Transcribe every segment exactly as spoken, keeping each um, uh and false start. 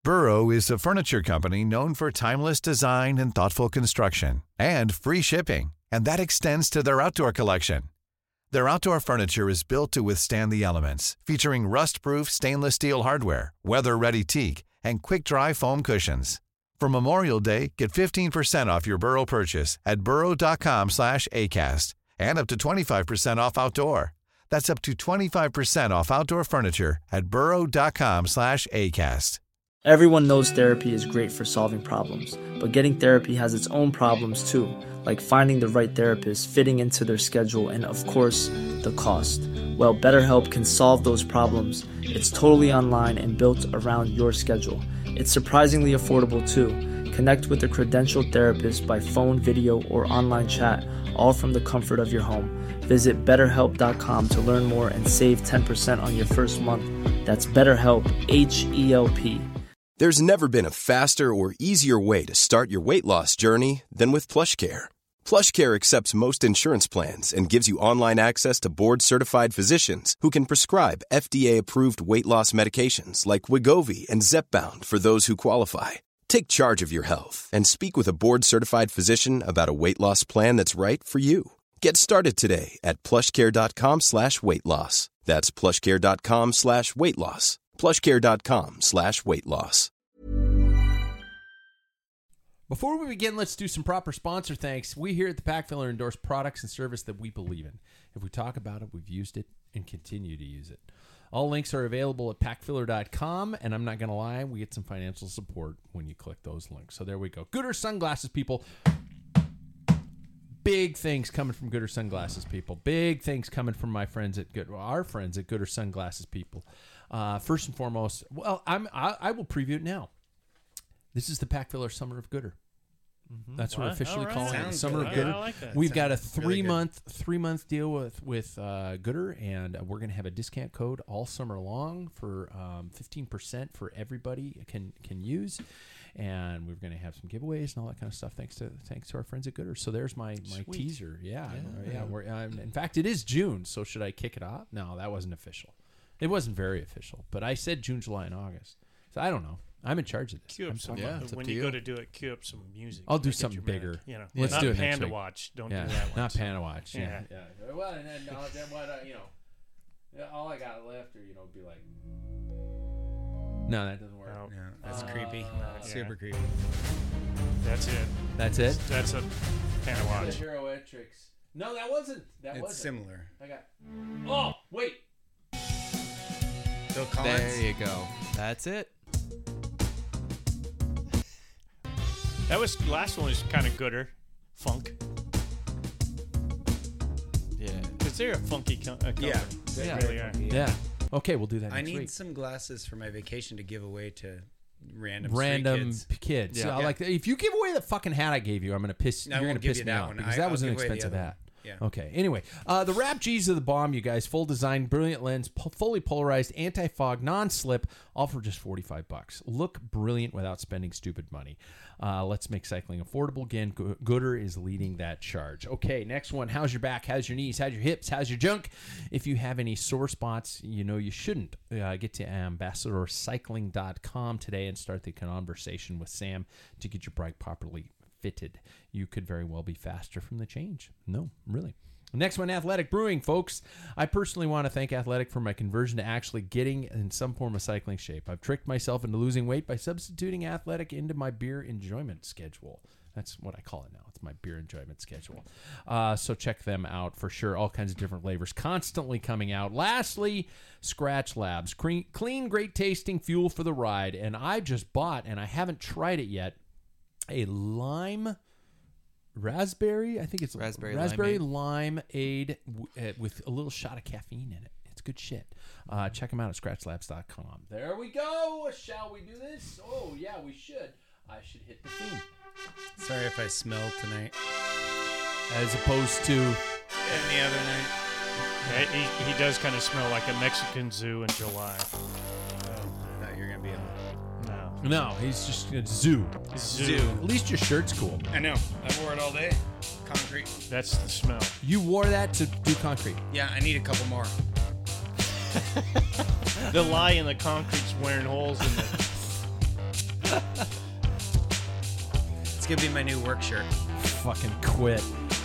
Burrow is a furniture company known for timeless design and thoughtful construction, and free shipping, and that extends to their outdoor collection. Their outdoor furniture is built to withstand the elements, featuring rust-proof stainless steel hardware, weather-ready teak, and quick-dry foam cushions. For Memorial Day, get fifteen percent off your Burrow purchase at burrow.com slash ACAST and up to twenty-five percent off outdoor. That's up to twenty-five percent off outdoor furniture at burrow.com slash ACAST. Everyone knows therapy is great for solving problems, but getting therapy has its own problems too, like finding the right therapist, fitting into their schedule, and of course, the cost. Well, BetterHelp can solve those problems. It's totally online and built around your schedule. It's surprisingly affordable too. Connect with a credentialed therapist by phone, video, or online chat, all from the comfort of your home. Visit better help dot com to learn more and save ten percent on your first month. That's BetterHelp, H E L P. There's never been a faster or easier way to start your weight loss journey than with PlushCare. PlushCare accepts most insurance plans and gives you online access to board-certified physicians who can prescribe F D A-approved weight loss medications like Wegovy and Zepbound for those who qualify. Take charge of your health and speak with a board-certified physician about a weight loss plan that's right for you. Get started today at plushcare.com slash weight loss. That's plushcare.com slash weight loss. plushcare.com slash weight loss. Before we begin, let's do some proper sponsor thanks. We here at the Pack Filler endorse products and service that we believe in. If we talk about it, we've used it and continue to use it. All links are available at pack filler dot com, and I'm not going to lie, we get some financial support when you click those links. So there we go. Gooder Sunglasses, people. Big things coming from Gooder Sunglasses, people. Big things coming from my friends at Good, our friends at Gooder Sunglasses, people. Uh, first and foremost, well, I'm, I, I will preview it now. This is the Pack Filler Summer of Gooder. Mm-hmm. That's what we're officially right. calling it, the Summer good. of Gooder. Yeah, I like that. We've Sounds got a three really month three month deal with with uh, Gooder, and we're going to have a discount code all summer long for um, fifteen percent for everybody can can use. And we're going to have some giveaways and all that kind of stuff. Thanks to thanks to our friends at Gooder. So there's my, my teaser. Yeah, yeah. yeah we're, um, in fact, it is June. So should I kick it off? No, that wasn't official. It wasn't very official. But I said June, July, and August. So I don't know. I'm in charge of this. Cue up some, yeah, when you, you go to do it, cue up some music. I'll do something bigger. You know, Let's not do it Panda next week. Watch. Don't yeah, do that one. Not so. Panda Watch. Yeah. yeah. yeah. Well, and then uh, then what? Uh, you know, all I got left, or you know, be like, no, that doesn't work. No, that's uh, creepy. No, Super yeah. creepy. That's it. That's it. That's a Panda Watch. The Heroitrix. No, that wasn't. That it's wasn't. similar. I got. Oh wait. Phil Collins. There you go. That's it. That was last one was kind of gooder, funk. Yeah, because they're a funky co- uh, company. Yeah, they yeah. really are. Yeah. yeah. Okay, we'll do that. I next need week. some glasses for my vacation to give away to random random kids. P- kids. Yeah. Yeah, yeah. Like if you give away the fucking hat I gave you, I'm gonna piss. No, you're gonna piss you me that off one. because I, that I'll was an give away the expensive other hat. one. Yeah. Okay. Anyway, uh, the Wrap G's of the bomb, you guys. Full design, brilliant lens, po- fully polarized, anti-fog, non-slip, all for just forty-five bucks. Look brilliant without spending stupid money. Uh, let's make cycling affordable again. Go- Gooder is leading that charge. Okay, next one. How's your back? How's your knees? How's your hips? How's your junk? If you have any sore spots, you know you shouldn't. Uh, get to ambassador cycling dot com today and start the conversation with Sam to get your bike properly fitted. You could very well be faster from the change. No, really. Next one, Athletic Brewing, folks. I personally want to thank Athletic for my conversion to actually getting in some form of cycling shape. I've tricked myself into losing weight by substituting Athletic into my beer enjoyment schedule. That's what I call it now. It's my beer enjoyment schedule. Uh, so check them out for sure. All kinds of different flavors constantly coming out. Lastly, Scratch Labs. Clean, clean great tasting fuel for the ride. And I just bought, and I haven't tried it yet, a lime raspberry. I think it's raspberry raspberry limeade w- uh, with a little shot of caffeine in it. It's good shit. Uh, check them out at scratch labs dot com. There we go. Shall we do this? Oh yeah, we should. I should hit the theme. Sorry if I smell tonight. As opposed to any other night. Yeah, he, he does kind of smell like a Mexican zoo in July. Oh, I thought you were gonna be on. No. no, he's just a zoo. Zoo. Zoo. At least your shirt's cool. I know. I wore it all day. Concrete. That's the smell. You wore that to do concrete. Yeah, I need a couple more. The lie in the concrete's wearing holes in the. It's gonna be my new work shirt. Fucking quit.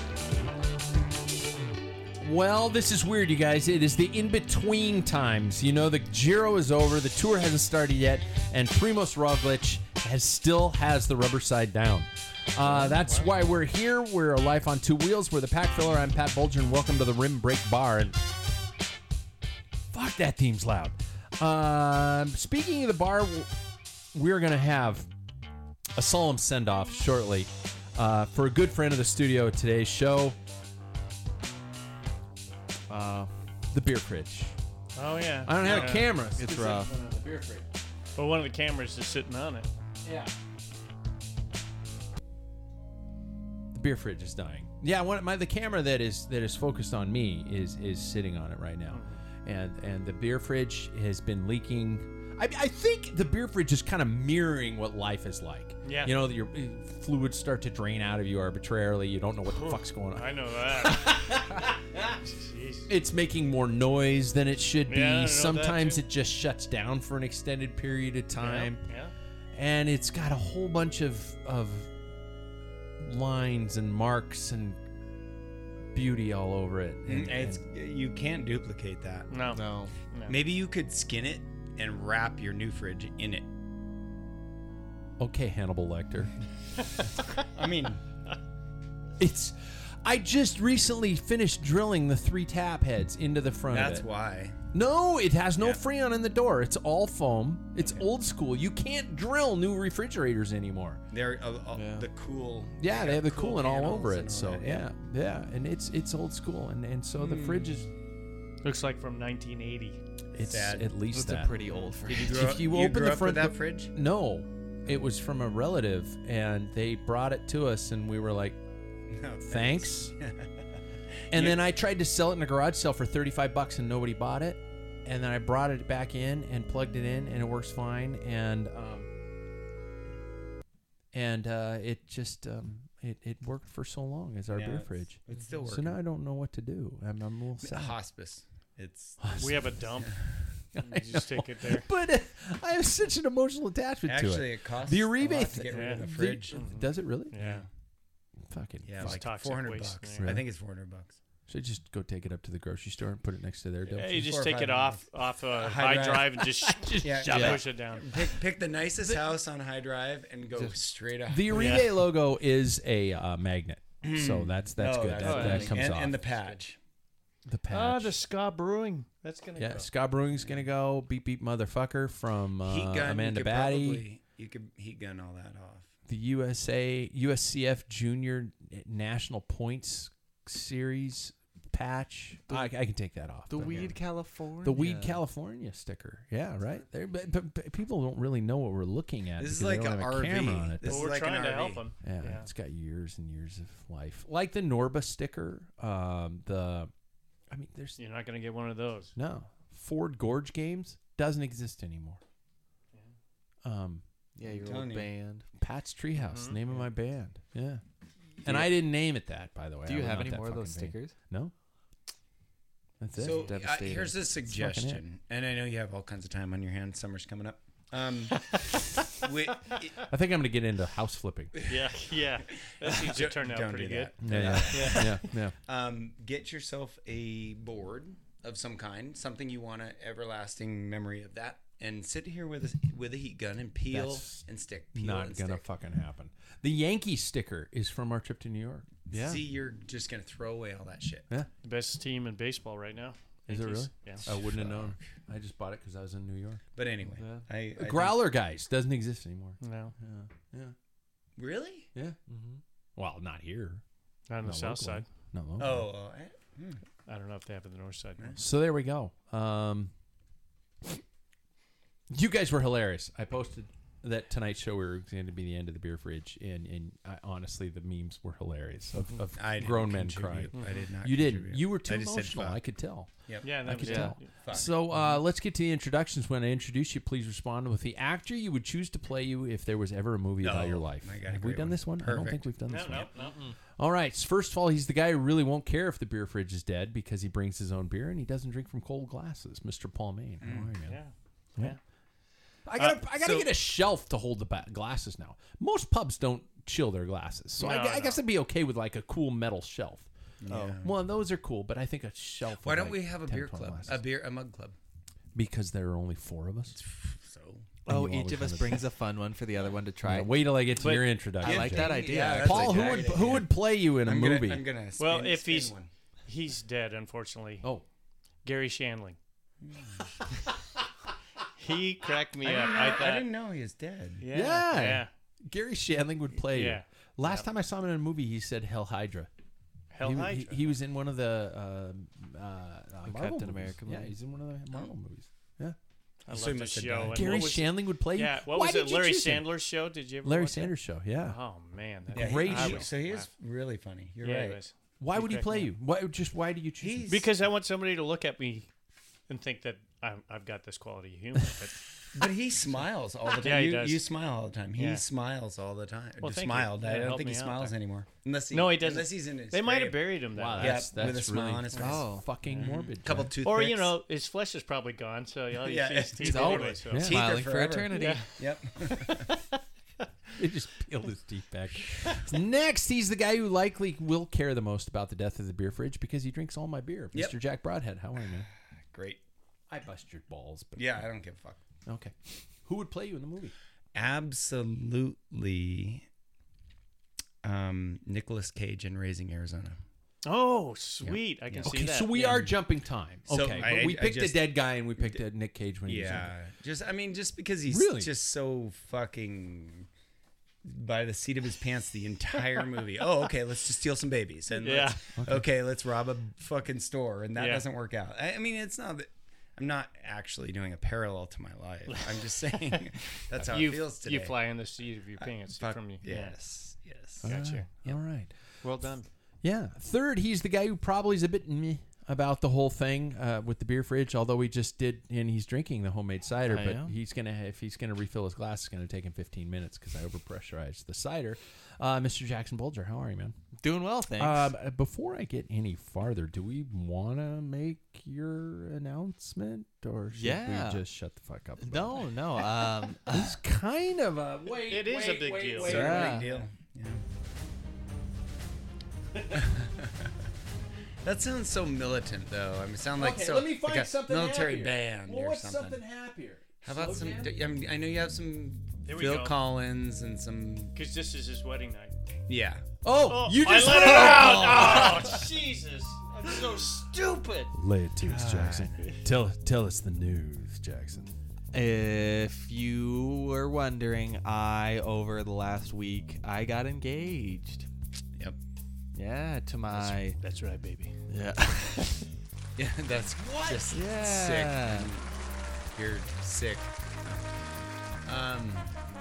Well, this is weird, you guys. It is the in-between times. You know, the Giro is over, the tour hasn't started yet, and Primoz Roglic has still has the rubber side down. Uh, that's why we're here. We're a Life on Two Wheels. We're the Pack Filler. I'm Pat Bulger, and welcome to the Rim Break Bar. And fuck, that theme's loud. Um, speaking of the bar, we're going to have a solemn send-off shortly uh, for a good friend of the studio at today's show, uh, the Beer Fridge. Oh, yeah. I don't have yeah. a camera. It's rough. The Beer Fridge. But one of the cameras is sitting on it. Yeah. The Beer Fridge is dying. Yeah, one, my the camera that is that is focused on me is is sitting on it right now, and and the Beer Fridge has been leaking. I, I think the Beer Fridge is kind of mirroring what life is like. Yeah. You know, your fluids start to drain out of you arbitrarily. You don't know what the Ooh, fuck's going on. I know that. Jeez. It's making more noise than it should be. Yeah, I know that Sometimes too. it just shuts down for an extended period of time. Yeah. yeah. And it's got a whole bunch of of lines and marks and beauty all over it. And, It's and you can't duplicate that. No. No. no. Maybe you could skin it and wrap your new fridge in it. okay, Hannibal Lecter. I mean, It's. I just recently finished drilling the three tap heads into the front that's of it. why. No, it has no Yeah. Freon in the door. It's all foam. It's old school. You can't drill new refrigerators anymore. They're uh, uh, Yeah. the cool. Yeah, they have the cool coolant all panels over and it. all So that, yeah, yeah, and it's it's old school, and and so the fridge is Looks like from nineteen eighty. it's Sad. at least It's that. a pretty old fridge. Did you grow, If you you open grew the up front with that do- fridge? No, it was from a relative, and they brought it to us, and we were like, No, thanks. And then I tried to sell it in a garage sale for thirty-five bucks, and nobody bought it. And then I brought it back in and plugged it in, and it works fine. And um, and uh, it just um, it, it worked for so long as our Yeah, beer it's- fridge. It's still So working. now I don't know what to do. I'm, I'm a little sad. Hospice. It's We have a dump. You just take it there. But uh, I have such an emotional attachment to actually it. it costs The a Uribe lot to th- get rid of yeah. the The- fridge. does it really? Yeah. Fucking Yeah, It's like toxic four hundred waste bucks. in there. I think it's four hundred bucks. Should I just go take it up to the grocery store and put it next to their Yeah, dumpster? you just Four or take five it off off uh, High high drive. drive and just, just Yeah, shove- yeah. push it down. Pick pick the nicest house on High Drive and go straight up. The Uribe Yeah. logo is a uh, magnet, so that's that's Oh, good. that's that, good. that funny. comes and, off. and the patch. the patch. Ah, the Ska Brewing. That's gonna yeah, go. Ska Brewing's gonna go. Beep beep motherfucker from uh, Heat gun. Amanda you could Batty. probably you could heat gun all that off. The U S A U S C F Junior National Points Series patch. I, I can take that off. The but- Weed California. The Weed California sticker. Yeah, right. There, but, but, but people don't really know what we're looking at. This is because they like don't an have a R V. camera on it. This Well, is we're like an trying to R V. help them. Yeah, Yeah. it's got years and years of life. Like the Norba sticker. Um, the, I mean, there's You're not gonna get one of those. no Ford Gorge Games doesn't exist anymore. Um, Yeah, your telling old you. band. Pat's Treehouse, Mhm. name of my band. Yeah, and I didn't name it that, by the way. Do I you was have not any that more of those fucking vain. stickers? No. That's it. So uh, devastating. here's a fucking it. suggestion, and I know you have all kinds of time on your hands. Summer's coming up. Um, we, it, I think I'm gonna get into house flipping. Yeah, yeah. That seems to don't- turn out don't pretty do good. that. Yeah, yeah, yeah, yeah. Um, get yourself a board of some kind, something you want an everlasting memory of that, and sit here with a, with a heat gun and peel That's and stick. Peel Not and gonna stick. fucking happen. The Yankee sticker is from our trip to New York. Yeah. See, you're just gonna throw away all that shit. Yeah. The best team in baseball right now. Is it really? Yankees. Yeah. I wouldn't have known. I just bought it because I was in New York. But anyway, Yeah. I, I think- Growler guys doesn't exist anymore. No, Yeah. Yeah. really? Yeah. Mm-hmm. Well, not here. not on the Not south locally. side. No. Oh, oh I- hmm. I don't know if they have it on the north side. So there we go. Um, you guys were hilarious. I posted that tonight's show we were going to be the end of the beer fridge, and and I, honestly, the memes were hilarious of, of I didn't grown men crying. contribute. I did not. You didn't. contribute. You were too I just said emotional. fuck. I could tell. Yep. Yeah, I that could was tell. it. Fuck. So uh, let's get to the introductions. When I introduce you, please respond with the actor you would choose to play you if there was ever a movie about No, your life. I got a Have we great done one. this one? I don't Perfect. think we've done No, this no, one. no. All right. So first of all, he's the guy who really won't care if the beer fridge is dead because he brings his own beer and he doesn't drink from cold glasses. Mister Paul Maine. How are you, man? Yeah. Yeah. I gotta, Uh, I gotta so- get a shelf to hold the ba- glasses now. Most pubs don't chill their glasses. So No, I, gu- I no. guess I'd be okay with like a cool metal shelf. Yeah. Well, those are cool, but I think a shelf. Why with, don't like, we have a ten, beer twelve club? glasses. A beer, a mug club. Because there are only four of us. So Oh, And you each always of us have a- brings a fun one for the other one to try. Yeah, wait till I get to But- your introduction. I like that idea. Yeah, that's Paul, a who great would idea. who would play you in a I'm movie? Gonna, I'm gonna. Spin, Well, if spin he's one. he's dead, unfortunately. oh, Gary Shandling. He cracked me I up. didn't, know, I I, thought, didn't know he was dead. yeah, Yeah. yeah. Gary Shandling would play Yeah. you. Last time I saw him in a movie, he said Hell Hydra. Hell he, Hydra. He, he was in one of the uh, uh, uh, The Marvel Captain movies. America Yeah, movie. he's in one of the Marvel movies. Yeah. I So love he the must have show. died. and Gary what was, Shandling would play you. Yeah. What Why was did it? you Larry choose him? Sandler's show? Did you ever Larry watch that? Sanders show. Yeah. Oh man, that Yeah, Great he, show. so he is really funny. You're yeah, right. it was. Why He would he cracked play me you? Why just why do you choose? him? He's- Because I want somebody to look at me and think that I'm, I've got this quality of humor. But But he smiles all the time. Yeah, he you, does. you smile all the time. He Yeah. smiles all the time. Well, Just thank you. smiled. Yeah, I don't help think he me out smiles there. anymore. Unless he, no, he doesn't. Unless he's in his They might have grave. buried him that Wow, way. Yeah, that's with a that's smile really on his face. Oh. fucking morbid. Couple Jack. toothpicks. Or you know, his flesh is probably gone, so all you Yeah, see is he's teeth old. anyway. So. Yeah. Teeth are Smiling for forever. eternity. Yeah. Yep. They just peeled his teeth back. Next, he's the guy who likely will care the most about the death of the beer fridge because he drinks all my beer. Yep. Mister Jack Broadhead, how are you, man? Great. I bust your balls, but Yeah, I don't give a fuck. okay. Who would play you in the movie? Absolutely. Um, Nicolas Cage in Raising Arizona. Oh, sweet! I can Yeah. see Okay, that. so we Yeah. are jumping time. So Okay, I- but we I picked just- a dead guy and we picked a Nick Cage when he was Yeah, younger. just I mean, just because he's Really? just so fucking by the seat of his pants the entire movie. Oh, okay, let's just steal some babies, and Yeah. let's, okay. let's rob a fucking store, and that Yeah. doesn't work out. I, I mean, it's not that I'm not actually doing a parallel to my life. I'm just saying that's how you it feels today. you fly in the seat of your pants Fuck, from you. yes, yes. Gotcha. All right. Well done. Yeah. Third, he's the guy who probably is a bit meh about the whole thing uh, with the beer fridge, although he just did, and he's drinking the homemade cider, I but know. he's going to, if he's going to refill his glass, it's going to take him fifteen minutes because I overpressurized the cider. Uh, Mister Jackson Bulger, how are you, man? Doing well, thanks. Um, before I get any farther, do we want to make your announcement, or should Yeah. we just shut the fuck up? about no, it? no. Um, It's kind of a wait. It is a wait, big wait, deal. wait, Sort of a Yeah. big deal. Yeah. That sounds so militant, though. I mean, it sound like Okay, so let me find like a something military happier. band Well, or what's something. something happier? How about Slow some? jam? I mean, I know you have some There we Phil go. Collins and some. Because this is his wedding night. Yeah. Oh, you I just let it out. Oh, Jesus! I'm so stupid. Lay it to us, Jackson. Tell tell us the news, Jackson. if you were wondering, I over the last week I got engaged. Yep. Yeah, to my That's right, baby. yeah. Yeah, that's just Yeah. sick. You're sick. Um.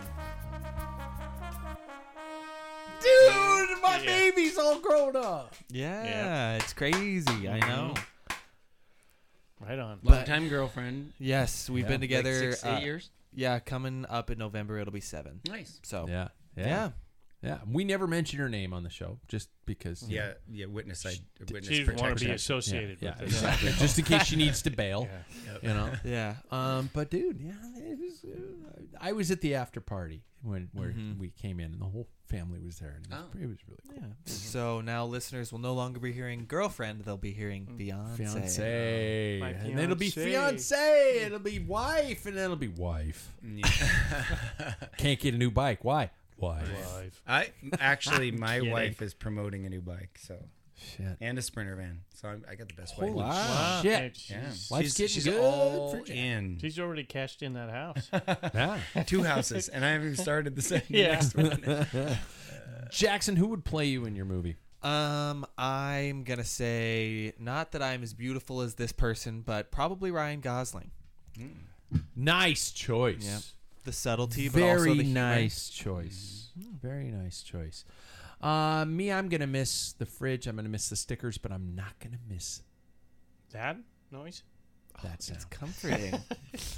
Dude, my Yeah. baby's all grown up. yeah, Yeah. it's crazy. I know. Right on. Long time girlfriend. Yes, we've Yeah, been together. Like six, eight uh, years. Yeah, coming up in November, it'll be seven. Nice. So Yeah, yeah, yeah. yeah. We never mentioned her name on the show, just because. you know, Yeah, yeah. Witness, I witness She didn't want to be protection. associated yeah, with this. exactly. Just in case she needs to bail, Yeah. you know. yeah. Um, but dude, yeah, it was. Uh, I was at the after party when where Mhm. we came in, and the whole family was there, and it was, Oh. it was really cool. Yeah. So now listeners will no longer be hearing girlfriend; they'll be hearing fiance. Fiance, My and then it'll be fiancé. fiance, it'll be wife, and then it'll be wife. Yeah. Can't get a new bike. Why? Wife. Live. I actually, my Kidding. wife is promoting a new bike, so Shit. and a Sprinter van, so I'm, I got the best Holy wife. wow. Hey, shit. she's, Yeah, Life's she's, getting she's good all for Jack. in. she's already cashed in that house. Yeah. Two houses, and I haven't even started the second Yeah. next one. Jackson, who would play you in your movie? Um, I'm gonna say not that I'm as beautiful as this person, but probably Ryan Gosling. Nice choice. Yep. The subtlety, but Very also the humor. nice choice. Very nice choice. Uh, me, I'm gonna miss the fridge. I'm gonna miss the stickers, but I'm not gonna miss That noise? that sound. It's comforting.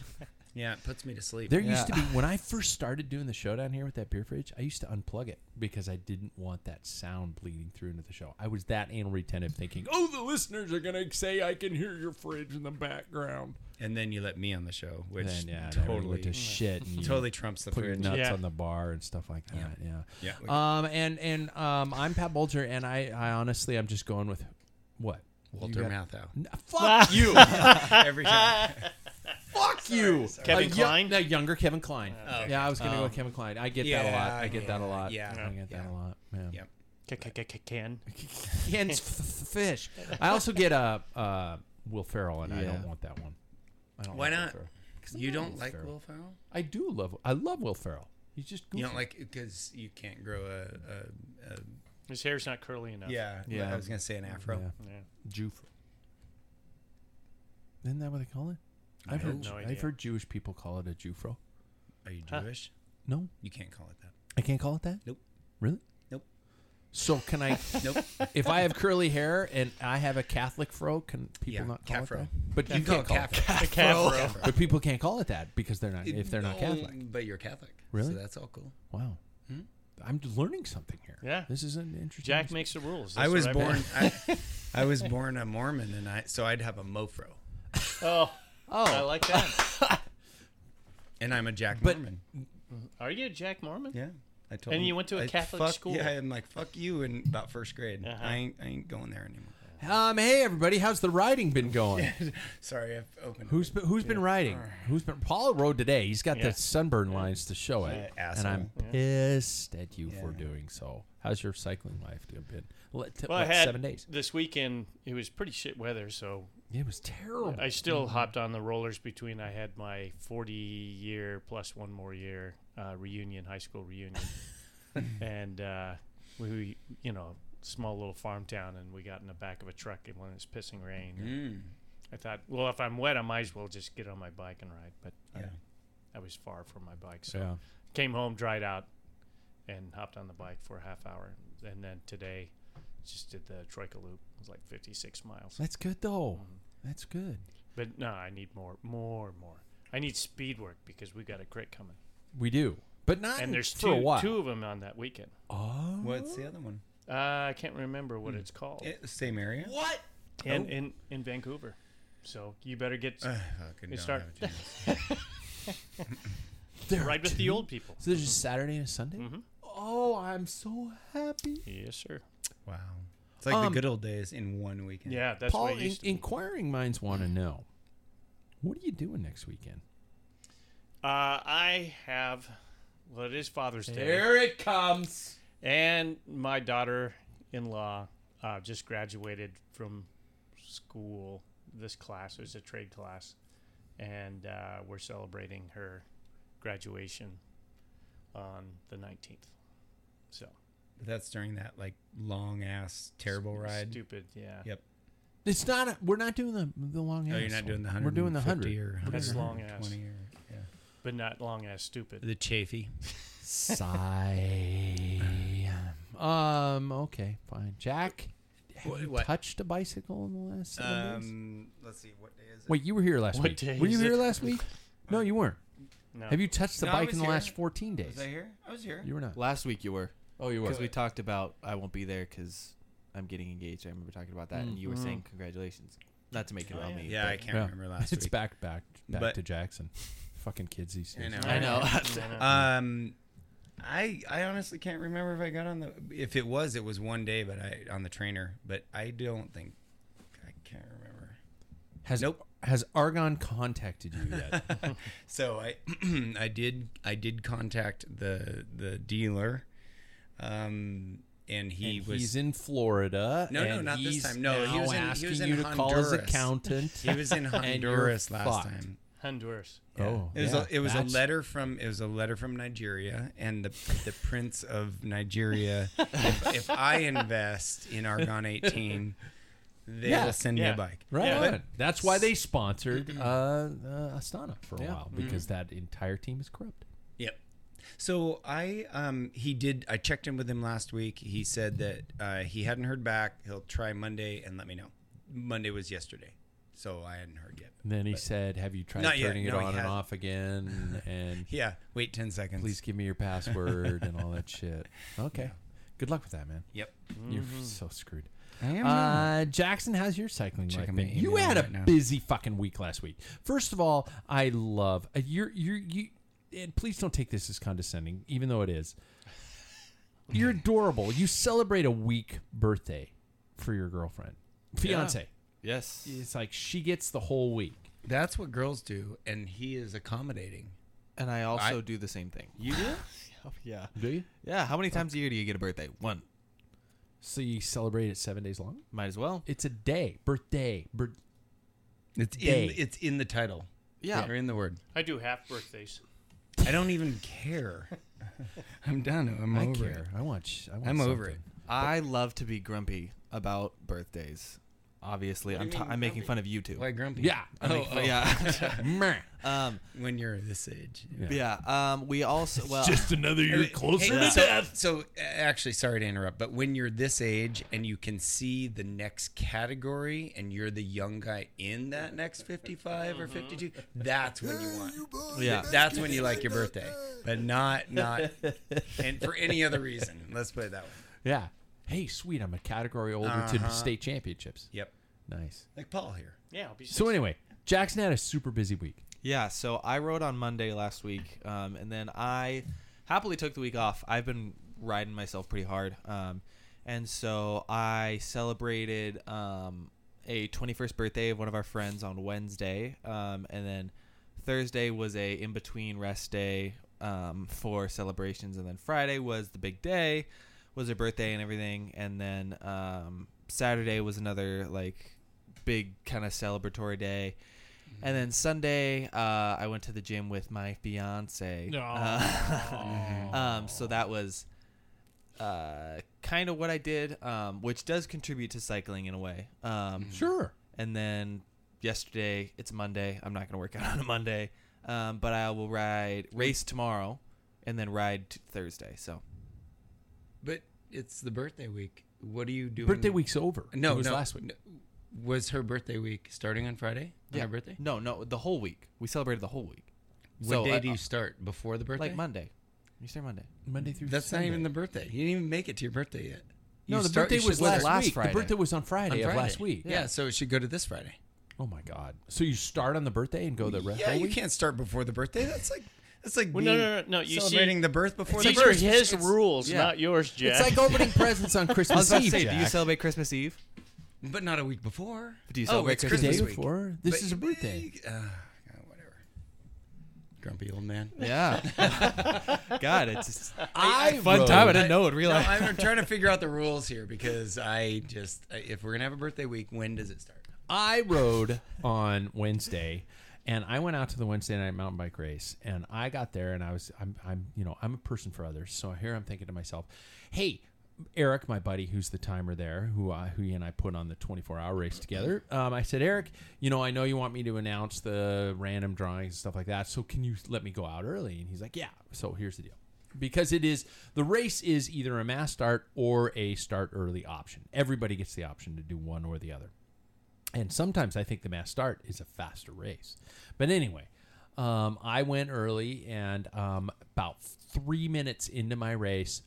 Yeah, it puts me to sleep. There used to be, Yeah. when I first started doing the show down here with that beer fridge, I used to unplug it because I didn't want that sound bleeding through into the show. I was that anal retentive thinking, oh, the listeners are going to say I can hear your fridge in the background. And then you let me on the show, which Then, yeah, totally totally went to shit. And you totally trumps the put your fridge. nuts Yeah. on the bar and stuff like that. Yeah. Yeah, we- Um. And and um. I'm Pat Bulger, and I, I honestly, I'm just going with what Walter You got- Matthau. N- Fuck you. Every time. Fuck you. Kevin A yo- Kline? No, younger Kevin Klein. Oh, okay. Yeah, I was gonna go Oh. with Kevin Klein. I get that a lot. Yeah, I get that a yeah, lot. yeah, I get that yeah. a lot. Yeah. Yep. Can. Ken's f- f- fish. I also get a uh, uh, Will Ferrell, and I Yeah. don't want that one. I don't Why like Will not? Ferrell. 'Cause I You love don't Will like Ferrell. Will Ferrell? I do love. I love Will Ferrell. He's just goofy. You don't like because you can't grow a, a, a His hair's not curly enough. yeah. Yeah. I was gonna say an afro. Yeah. Yeah. Jufro. Isn't that what they call it? I I've have heard. no I've idea. heard Jewish people call it a Jufro. Are you Huh. Jewish? No, You can't call it that. I can't call it that. Nope. Really? Nope. So can I? Nope. If I have curly hair and I have a Catholic fro, can people Yeah, not call Cafro. it that? But you, You call can't it call it that. Cafro. The Cafro. But people can't call it that because they're not. If they're not Oh, Catholic. But you're Catholic. Really? So that's all cool. Wow. Hmm? I'm learning something here. Yeah. This is an interesting. Jack makes the rules. I That's was what born. meant. I, I was born a Mormon, and I so I'd have a mofro, Oh, Oh. I like that. and I'm a Jack But- Mormon. Are you a Jack Mormon? Yeah. I told And him- you went to a I- Catholic fuck- school. Yeah, I'm like fuck you in about first grade. Uh-huh. I ain't I ain't going there anymore. Um. Hey, everybody. How's the riding been going? Sorry, I've opened. Who's been, who's been riding? Who's been? Paul rode today. He's got Yeah. the sunburn lines to show it, Yeah, and I'm asshole. pissed at you for Yeah. doing so. How's your cycling life been? What, t- Well, what, I had seven days. this weekend. It was pretty shit weather, so It was terrible. I still hopped on the rollers between. I had my forty year plus one more year uh, reunion, high school reunion, and uh, we, you know, small little farm town, and we got in the back of a truck and when it was pissing rain. Mm. I thought, well, if I'm wet, I might as well just get on my bike and ride. But Yeah. I, I was far from my bike, so Yeah. came home, dried out, and hopped on the bike for a half hour. And then today, just did the Troika Loop. It was like fifty-six miles. That's good though. Mm-hmm. That's good. But no, I need more, more, more. I need speed work because we got a crit coming. We do, but not And there's for two, a while. two of them on that weekend. Oh, What's the other one? Uh, I can't remember what it's called. Eh, same area. what? in, oh. in in Vancouver. So you better get Uh, fucking You don't start- have a chance. There ride are with the two? old people. So there's just Saturday and a Sunday. Mhm. Oh, I'm so happy. Yes, sir. Wow. It's like Um, the good old days in one weekend. Yeah, that's Paul, what it in, used to be. inquiring minds want to know, what are you doing next weekend? Uh, I have, well, it is Father's Day. it comes. And my daughter-in-law uh, just graduated from school. This class is a trade class. And uh, we're celebrating her graduation on the nineteenth. So. That's during that like long ass terrible ride. Stupid, yeah. Yep. It's not. A, we're not doing the the long. No, ass you're not one. doing the hundred. We're doing the hundred. or That's one long ass. twenty or yeah. But not long as stupid. The chafy. Sigh. um. Okay. Fine. Jack, have What- you what? touched a bicycle in the last seven days? Um. Let's see. What day is it? Wait, you were here last What week. day Were you is here it? last week? No, you weren't. No. Have you touched the No, I bike was in the here. last fourteen days? Was I here? I was here. You were not. Last week you were. Oh, you Because we talked about I won't be there because I'm getting engaged. I remember talking about that, and you were Mhm. saying congratulations. Not to make it Oh, about yeah. me. Yeah, I but- can't Yeah. remember last It's week. back, back, back But- to Jackson. Fucking kids these I days. know. I know. I know. Um, I I honestly can't remember if I got on the. If it was, it was one day, but I on the trainer. But I don't think I can't remember. Has Nope. Has Argon contacted you yet? So I I did I did contact the the dealer, um, and he And was he's in Florida. No, no, and not this he's time. No, he now was in- he asking was in you to call his Honduras. accountant. he was in and you're Honduras last fucked. time. Honduras. Oh, It was yeah, a, it was a that's- letter from it was a letter from Nigeria, and the the prince of Nigeria. if, if I invest in Argon eighteen, they Yeah, will send me yeah. a bike. Right. Yeah. on. That's why they sponsored uh, uh, Astana for a Yeah. while because that entire team is corrupt. Yep. So I um he did I checked in with him last week. He said that uh, he hadn't heard back. He'll try Monday and let me know. Monday was yesterday. so I hadn't heard yet. And then he said, have you tried Not yet. turning it No, he on and hasn't. off again? And Yeah, wait ten seconds. please give me your password and all that shit. Okay. Good luck with that, man. Yep. You're so screwed. I am. Uh, Jackson, how's your cycling life Checking been? my You email had a right now. busy fucking week last week. First of all, I love uh, you're you're you. And please don't take this as condescending, even though it is. You're adorable. You celebrate a week birthday for your girlfriend, fiance. Yes. It's like she gets the whole week. That's what girls do, and he is accommodating. And I also I- do the same thing. You do? Yeah. Do you? Yeah. How many times a year do you get a birthday? One. So you celebrate it seven days long? Might as well. It's a day, birthday, bir- It's Day. in. It's in the title. Yeah. Or in the word. I do half birthdays. I don't even care. I'm done. I'm I over care. it. I want. sh- I want I'm over something. I love to be grumpy about birthdays. Obviously, What do I'm you t- mean I'm making grumpy? fun of you two. Why grumpy? Yeah. I'm Oh, making fun- oh. yeah. Meh. um, When you're this age. yeah. Um, we also well. Just another year closer Hey, to so, death. so, uh, actually, sorry to interrupt, but when you're this age and you can see the next category and you're the young guy in that next fifty-five or fifty-two, that's when you want. Yeah. That's when you like your birthday, but not not, and for any other reason. Let's put it that way. Yeah. Hey, sweet. I'm a category older to the Uh-huh. state championships. Yep. Nice. Like Paul here. Yeah, I'll be So anyway, Jackson had a super busy week. Yeah, so I rode on Monday last week, um, and then I happily took the week off. I've been riding myself pretty hard, um, and so I celebrated um, a twenty-first birthday of one of our friends on Wednesday, um, and then Thursday was a in-between rest day um, for celebrations, and then Friday was the big day, was her birthday and everything, and then um, Saturday was another like big kind of celebratory day. And then Sunday, uh, I went to the gym with my fiance. Uh, um, so that was uh, kind of what I did, um, which does contribute to cycling in a way. Um, Sure. And then yesterday, it's Monday. I'm not going to work out on a Monday, um, but I will ride race tomorrow, and then ride t- Thursday. So But it's the birthday week. What are you doing? Birthday week's over. No, it was no, last week. no. Was her birthday week starting on Friday? On her birthday? no, no, the whole week. We celebrated the whole week. What So, day uh, do you start? Before the birthday? Like Monday. You start Monday. Monday through That's Sunday. not even the birthday. You didn't even make it to your birthday yet. No, You the start- birthday you was should- last, last week. Friday. The birthday was on Friday, on of Friday. last week. Yeah, so it should go to this Friday. Oh my God. So you start on the birthday and go the rest Yeah, whole you week? can't start before the birthday. That's like that's like Well, being, no, no, no, no. You celebrating see, the birth before the these birth. are his It's- rules, yeah. not yours, Jack. It's like opening presents on I was Christmas about to Eve. say, do you Jack. celebrate Christmas Eve? but not a week before. Do you oh, celebrate it's the Christmas day Christmas week. before? This But- is a birthday. Uh, whatever. Grumpy old man. Yeah. God, it's just I fun rode- time. I didn't know it. No, Realize. I'm trying to figure out the rules here because I just if we're gonna have a birthday week, when does it start? I rode on Wednesday, and I went out to the Wednesday night mountain bike race, and I got there, and I was, I'm, I'm, you know, I'm a person for others, so here I'm thinking to myself, hey, Eric, my buddy, who's the timer there, who I, who he and I put on the twenty-four hour race together. Um, I said, Eric, you know, I know you want me to announce the random drawings and stuff like that, so can you let me go out early? And he's like, yeah. So here's the deal. Because it is, the race is either a mass start or a start early option. Everybody gets the option to do one or the other. And sometimes I think the mass start is a faster race. But anyway, um, I went early, and um, about three minutes into my race,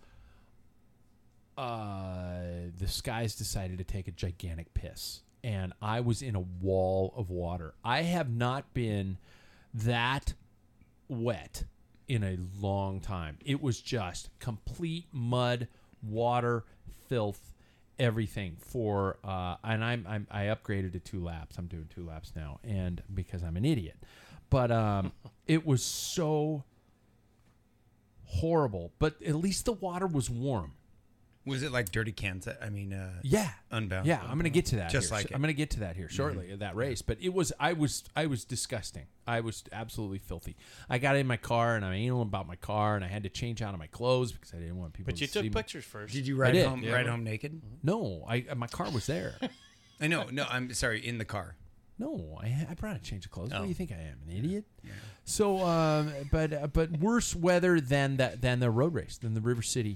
uh, the skies decided to take a gigantic piss. And I was in a wall of water. I have not been that wet in a long time. It was just complete mud, water, filth, everything for uh and I'm, I'm I upgraded to two laps. I'm doing two laps now, and because I'm an idiot. But um it was so horrible, but at least the water was warm. Was it like Dirty Kansas? I mean, uh, Yeah. Unbound. Yeah, I'm going to get to that. Just here. like it. I'm going to get to that here shortly. Mm-hmm. That race, but it was I was I was disgusting. I was absolutely filthy. I got in my car, and I'm anal about my car, and I had to change out of my clothes because I didn't want people but to you see took me. pictures first. Did you ride did, home? yeah. Ride home naked? No, I my car was there. I know. No, I'm sorry. In the car. No, I, I brought a change of clothes. What Oh. do you think I am, an idiot? So, um, but uh, but worse weather than that than the road race, than the River City,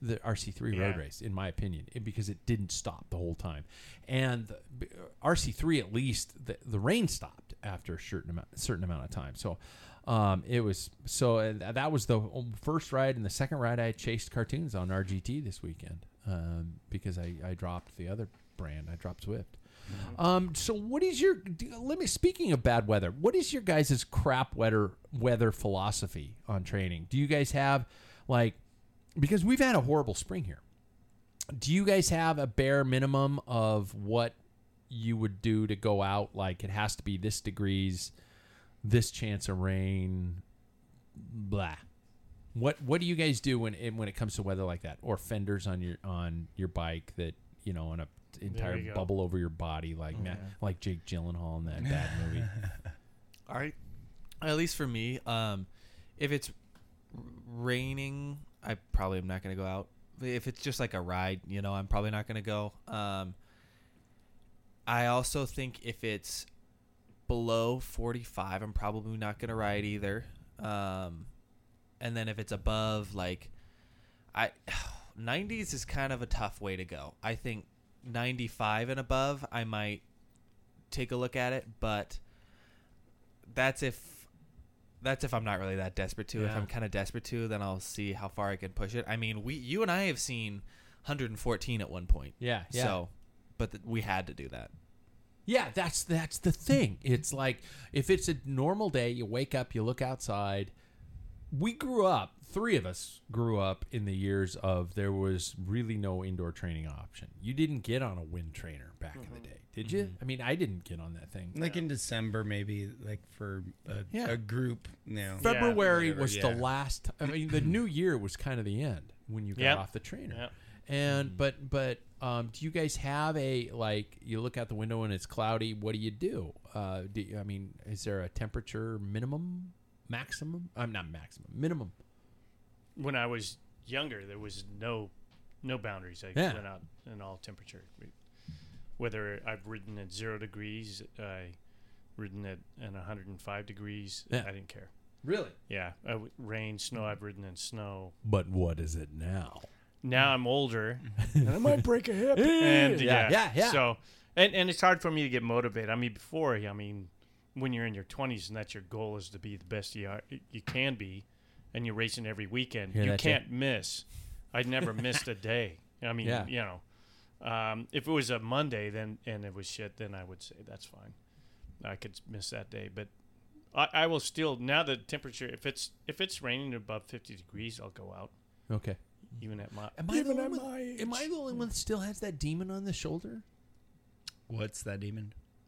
the R C three Yeah. road race, in my opinion, it- because it didn't stop the whole time. And the, R C three, at least, the, the rain stopped after a certain amount, certain amount of time. So um, it was so uh, that was the first ride, and the second ride I chased cartoons on R G T this weekend um, because I, I dropped the other brand. I dropped Swift. Um, so what is your, let me, speaking of bad weather, what is your guys' crap weather, weather philosophy on training? Do you guys have, like, because we've had a horrible spring here. Do you guys have a bare minimum of what you would do to go out? Like, it has to be this degrees, this chance of rain, blah. What What do you guys do when it, when it comes to weather like that, or fenders on your on your bike that, you know, on a entire you go. bubble over your body, like Ma- like Jake Gyllenhaal in that bad movie? All right. At least for me, um, if it's r- raining, I probably am not going to go out. If it's just like a ride, you know, I'm probably not going to go. Um, I also think if it's below forty-five, I'm probably not going to ride either. Um, and then if it's above, like, I nineties is kind of a tough way to go. I think ninety-five and above, I might take a look at it, but that's if that's if I'm not really that desperate to. If Yeah. I'm kind of desperate to, then I'll see how far I can push it. I mean, we, you and I have seen one hundred fourteen at one point. Yeah, yeah. So, but th- we had to do that. Yeah, that's that's the thing. It's like, if it's a normal day, you wake up, you look outside. We grew up, three of us grew up in the years of there was really no indoor training option. You didn't get on a wind trainer back in the day, did you? I mean, I didn't get on that thing. Like in December, maybe, like for a, Yeah. a group, you know. February whatever, was yeah. the last. I mean, the new year was kind of the end when you got Yep. off the trainer. Yep. And but but um, do you guys have a, like, you look out the window and it's cloudy? What do you do? Uh, do you, I mean, is there a temperature minimum, maximum? I'm not maximum, minimum. When I was younger, there was no no boundaries. I Yeah. went out in all temperature. Whether I've ridden at zero degrees, I ridden at, at one hundred five degrees, Yeah. I didn't care. Really? Yeah, I w- rain, snow. I've ridden in snow. But what is it now? Now I'm older, and I might break a hip. And Yeah, yeah, yeah, yeah. So, and and it's hard for me to get motivated. I mean, before, I mean, when you're in your twenties and that's your goal is to be the best you are, you can be, and you're racing every weekend, Hear you that, can't miss. I never missed a day. I mean, Yeah. you know, um, if it was a Monday, then and it was shit, then I would say that's fine. I could miss that day, but I, I will still, now the temperature. If it's if it's raining above fifty degrees, I'll go out, Okay. even at my Am I, the even only at one, my age. am I the only one that still has that demon on the shoulder? What's that demon?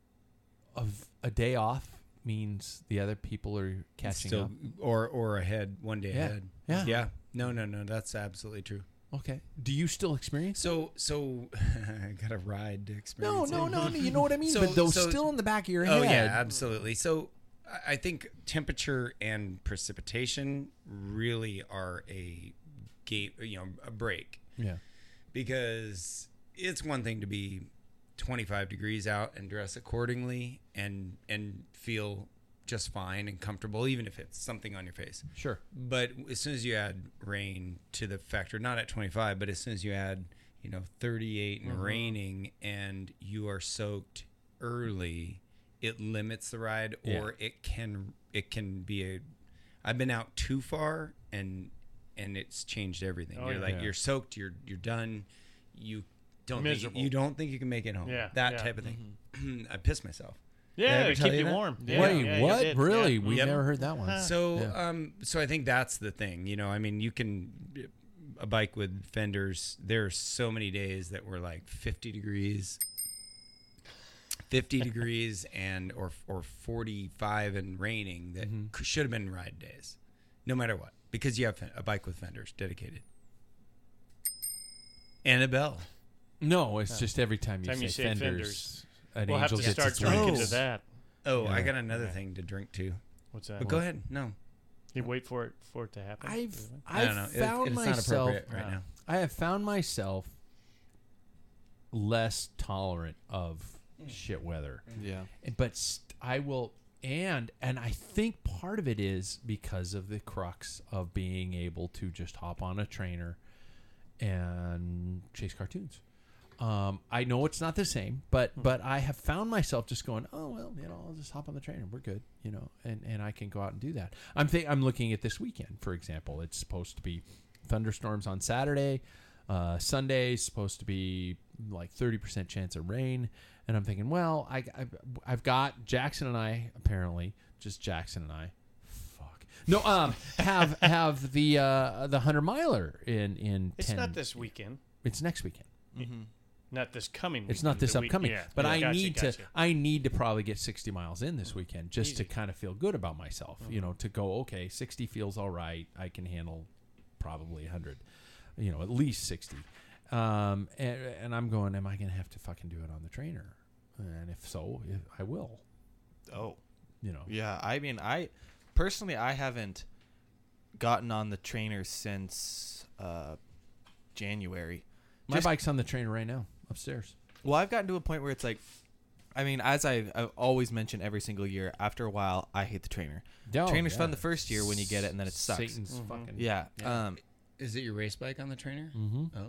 Of a day off means the other people are catching Still, up. or or ahead, one day Yeah. ahead. Yeah. Yeah. No, no, no. That's absolutely true. Okay. Do you still experience? So, so I got a ride to No, experience. no, it. no. I mean, you know what I mean. So- but those so- still in the back of your Oh head. yeah, absolutely. So I- I think temperature and precipitation really are a gate, you know, a break, Yeah. because it's one thing to be twenty-five degrees out and dress accordingly and and feel just fine and comfortable, even if it's something on your face. Sure. But as soon as you add rain to the factor, not at twenty-five, but as soon as you add, you know, thirty-eight and raining and you are soaked early, it limits the ride, or it can it can be a I've been out too far and and it's changed everything. Oh, you're yeah. like Yeah. you're soaked, you're you're done. You don't think, Miserable. you don't think you can make it home. Yeah, That yeah. type of thing. I pissed myself. Yeah, ever to tell keep you you that? warm. Yeah. Yeah, Wait, yeah, you what? did, Really? yeah. We Yep. never heard that one. So, Yeah. um, so I think that's the thing. You know, I mean, you can a bike with fenders. There are so many days that were like fifty degrees, fifty degrees, and or or forty-five and raining that Mm-hmm. c should have been ride days, no matter what, because you have fen- a bike with fenders dedicated and a bell. No, it's just every time you Time say, you say fenders, fenders, an We'll have angel to gets start its drinking wings. to that. Oh, I Yeah. got another Yeah. thing to drink too. What's that? But go ahead. No, You wait for it for it to happen. I've I I've don't know. It- found it's not myself appropriate right now. I have found myself less tolerant of shit weather. Yeah. But st- I will, and and I think part of it is because of the crux of being able to just hop on a trainer and chase cartoons. Um, I know it's not the same, but but I have found myself just going, oh well, you know, I'll just hop on the train and we're good, you know, and, and I can go out and do that. I'm think I'm looking at this weekend, for example. It's supposed to be thunderstorms on Saturday, uh, Sunday's supposed to be like thirty percent chance of rain, and I'm thinking, well, I I've, I've got Jackson and I apparently just Jackson and I. No, um, have have the uh, the hundred miler in in. It's ten, not this weekend. It's next weekend. Mm-hmm. Not this coming weekend. It's not this the week- upcoming, yeah. but Yeah, I gotcha, need gotcha. to. I need to probably get sixty miles in this weekend just Easy. to kind of feel good about myself. You know, to go okay, sixty feels all right. I can handle probably a hundred. You know, at least sixty. Um, and, and I'm going. Am I going to have to fucking do it on the trainer? And if so, I will. Oh, You know. yeah. I mean, I personally, I haven't gotten on the trainer since uh, January. My Just- bike's on the trainer right now upstairs. Well, I've gotten to a point where it's like, I mean, as I I've always mention every single year, after a while, I hate the trainer. Oh, Trainer's yeah. fun the first year when you get it, and then it sucks. Satan's fucking. Yeah. Um, Is it your race bike on the trainer? Mm-hmm. Oh.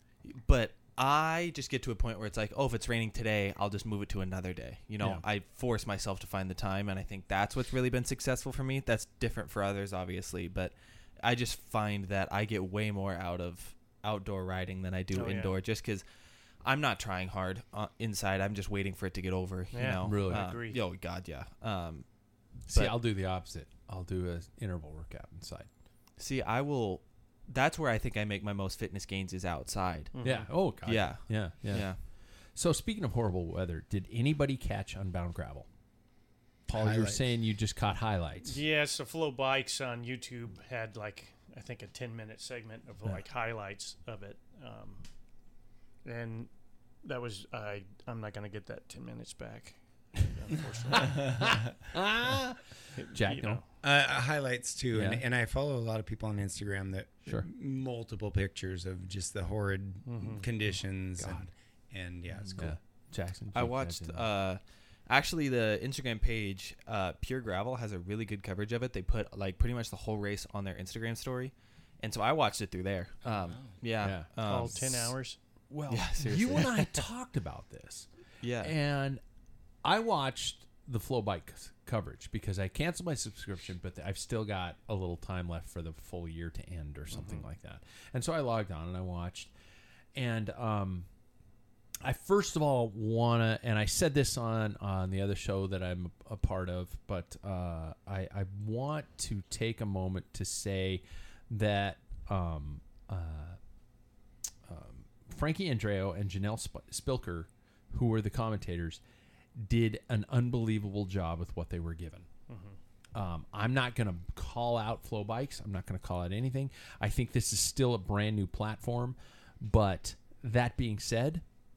but I just get to a point where it's like, oh, if it's raining today, I'll just move it to another day. You know, Yeah. I force myself to find the time, and I think that's what's really been successful for me. That's different for others, obviously, but I just find that I get way more out of outdoor riding than I do Oh, yeah. indoor, just because I'm not trying hard uh, inside. I'm just waiting for it to get over. You Yeah, know, really. Uh, Agree. Oh God, yeah. Um, See, But- I'll do the opposite. I'll do an interval workout inside. see, I will. That's where I think I make my most fitness gains is outside. Mhm. Yeah. Oh, God. Yeah. Yeah. Yeah. Yeah. So, speaking of horrible weather, did anybody catch Unbound Gravel? Paul, you were Highlights. saying you just caught highlights. Yeah, so Flow Bikes on YouTube had like I think a ten minute segment of Yeah. like highlights of it, um, and that was I. I'm not gonna get that ten minutes back. Unfortunately, Jack, you no? know. Uh, highlights too, and, Yeah. and I follow a lot of people on Instagram that Sure. multiple pictures of just the horrid Mhm. conditions, God. and, and yeah, it's cool. Yeah. Jackson. I keep watched. catching that. Uh, actually, the Instagram page, uh, Pure Gravel, has a really good coverage of it. They put like pretty much the whole race on their Instagram story, and so I watched it through there. Um, yeah. Yeah. Um, All ten hours. well, yeah, you seriously. and I talked about this. Yeah. And I watched the Flow Bike coverage because I canceled my subscription, but I've still got a little time left for the full year to end or something like that. And so I logged on and I watched. And um, I first of all want to, and I said this on, on the other show that I'm a part of, but uh, I, I want to take a moment to say that um, uh, um, Frankie Andreo and Janelle Sp- Spilker, who were the commentators, did an unbelievable job with what they were given. Um, I'm not going to call out Flow Bikes. I'm not going to call out anything. I think this is still a brand new platform. But that being said,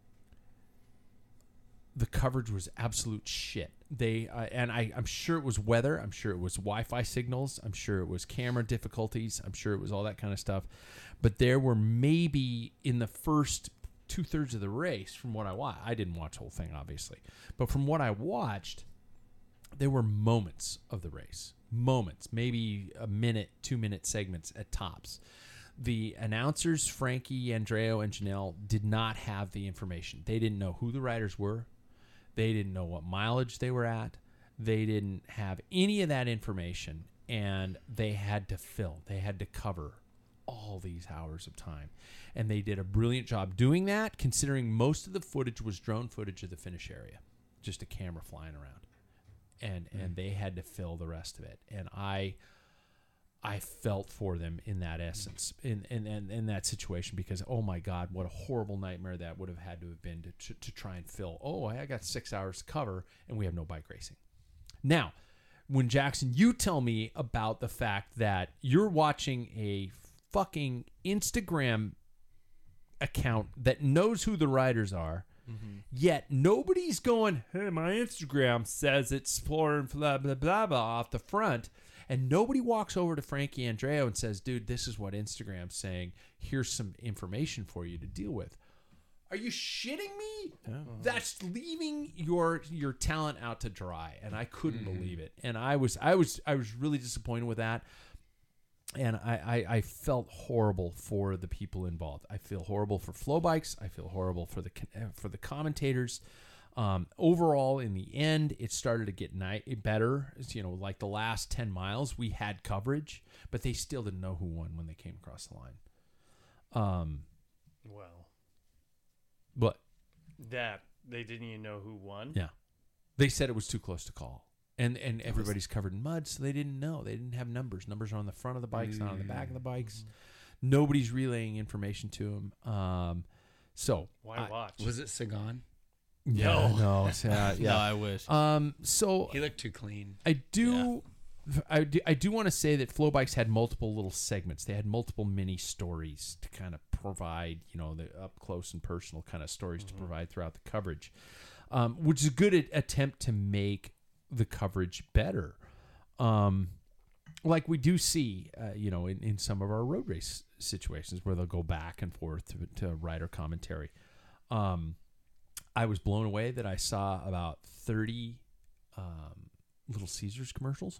the coverage was absolute shit. They uh, and I, I'm sure it was weather. I'm sure it was Wi-Fi signals. I'm sure it was camera difficulties. I'm sure it was all that kind of stuff. But there were maybe in the first two thirds of the race, from what I watched, I didn't watch the whole thing, obviously, but from what I watched, there were moments of the race, moments, maybe a minute, two minute segments at tops. The announcers, Frankie, Andreo, and Janelle, did not have the information. They didn't know who the riders were. They didn't know what mileage they were at. They didn't have any of that information, and they had to fill. They had to cover all these hours of time. And they did a brilliant job doing that, considering most of the footage was drone footage of the finish area, just a camera flying around. And and they had to fill the rest of it. And I I felt for them in that essence, in in, in, in that situation, because, oh my God, what a horrible nightmare that would have had to have been to, to, to try and fill. Oh, I got six hours to cover, and we have no bike racing. Now, when Jackson, you tell me about the fact that you're watching a fucking Instagram account that knows who the riders are, mm-hmm. yet nobody's going, hey, my Instagram says it's pouring blah, blah, blah, blah off the front. And nobody walks over to Frankie Andreo and says, dude, this is what Instagram's saying. Here's some information for you to deal with. Are you shitting me? Yeah. That's leaving your your talent out to dry, and I couldn't mm. believe it. And I was I was I was really disappointed with that. and I, I, I felt horrible for the people involved. I feel horrible for Flow Bikes. I feel horrible for the con- for the commentators. Um, overall, in the end, it started to get ni- better. It's, you know, like the last ten miles, we had coverage, but they still didn't know who won when they came across the line. Um, Well, but that they didn't even know who won. yeah, they said it was too close to call. And and everybody's covered in mud, so they didn't know. They didn't have numbers. Numbers are on the front of the bikes, not on the back of the bikes. Nobody's relaying information to them. Um, so Why I- watch? Was it Sagan? Yeah, no, it's, uh, No, yeah. I wish. Um, so He looked too clean. I do, I do, I do want to say that Flow Bikes had multiple little segments. They had multiple mini stories to kind of provide, you know, the up close and personal kind of stories to provide throughout the coverage, um, which is a good a- attempt to make the coverage better. Um, like we do see, uh, you know, in, in some of our road race situations where they'll go back and forth to, to rider commentary. Um, I was blown away that I saw about thirty um, Little Caesars commercials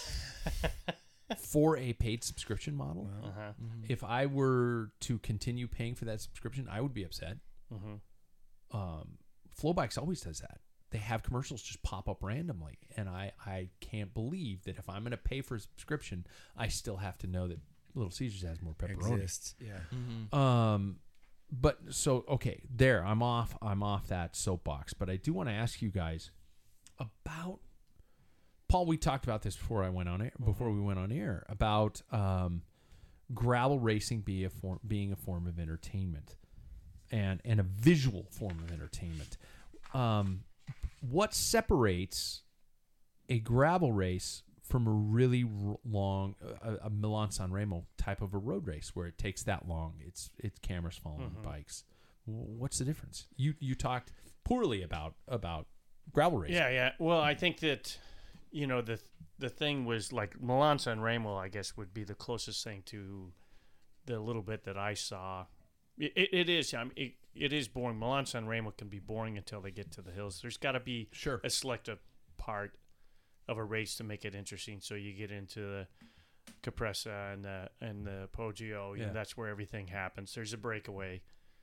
for a paid subscription model. Uh-huh. If I were to continue paying for that subscription, I would be upset. Mm-hmm. Um, Flowbikes always does that. They have commercials just pop up randomly, and I, I can't believe that if I'm going to pay for a subscription, I still have to know that Little Caesars has more pepperoni. Exists. Yeah. Mm-hmm. Um, but so okay, there I'm off. I'm off that soapbox. But I do want to ask you guys about Paul. We talked about this before I went on air. Before we went on air about um, gravel racing be a form, being a form of entertainment, and and a visual form of entertainment. Um, what separates a gravel race from a really r- long, a, a Milan San Remo type of a road race where it takes that long? It's it's cameras following Mhm. bikes. W- What's the difference? You you talked poorly about about gravel racing. Yeah, yeah. Well, I think that, you know, the the thing was like Milan San Remo, I guess, would be the closest thing to the little bit that I saw. It, it, it is. I mean, it, it is boring. Milan San Remo can be boring until they get to the hills. There's got to be Sure. a selective part of a race to make it interesting. So you get into the Capressa and the and the Poggio. You Yeah. know, that's where everything happens. There's a breakaway.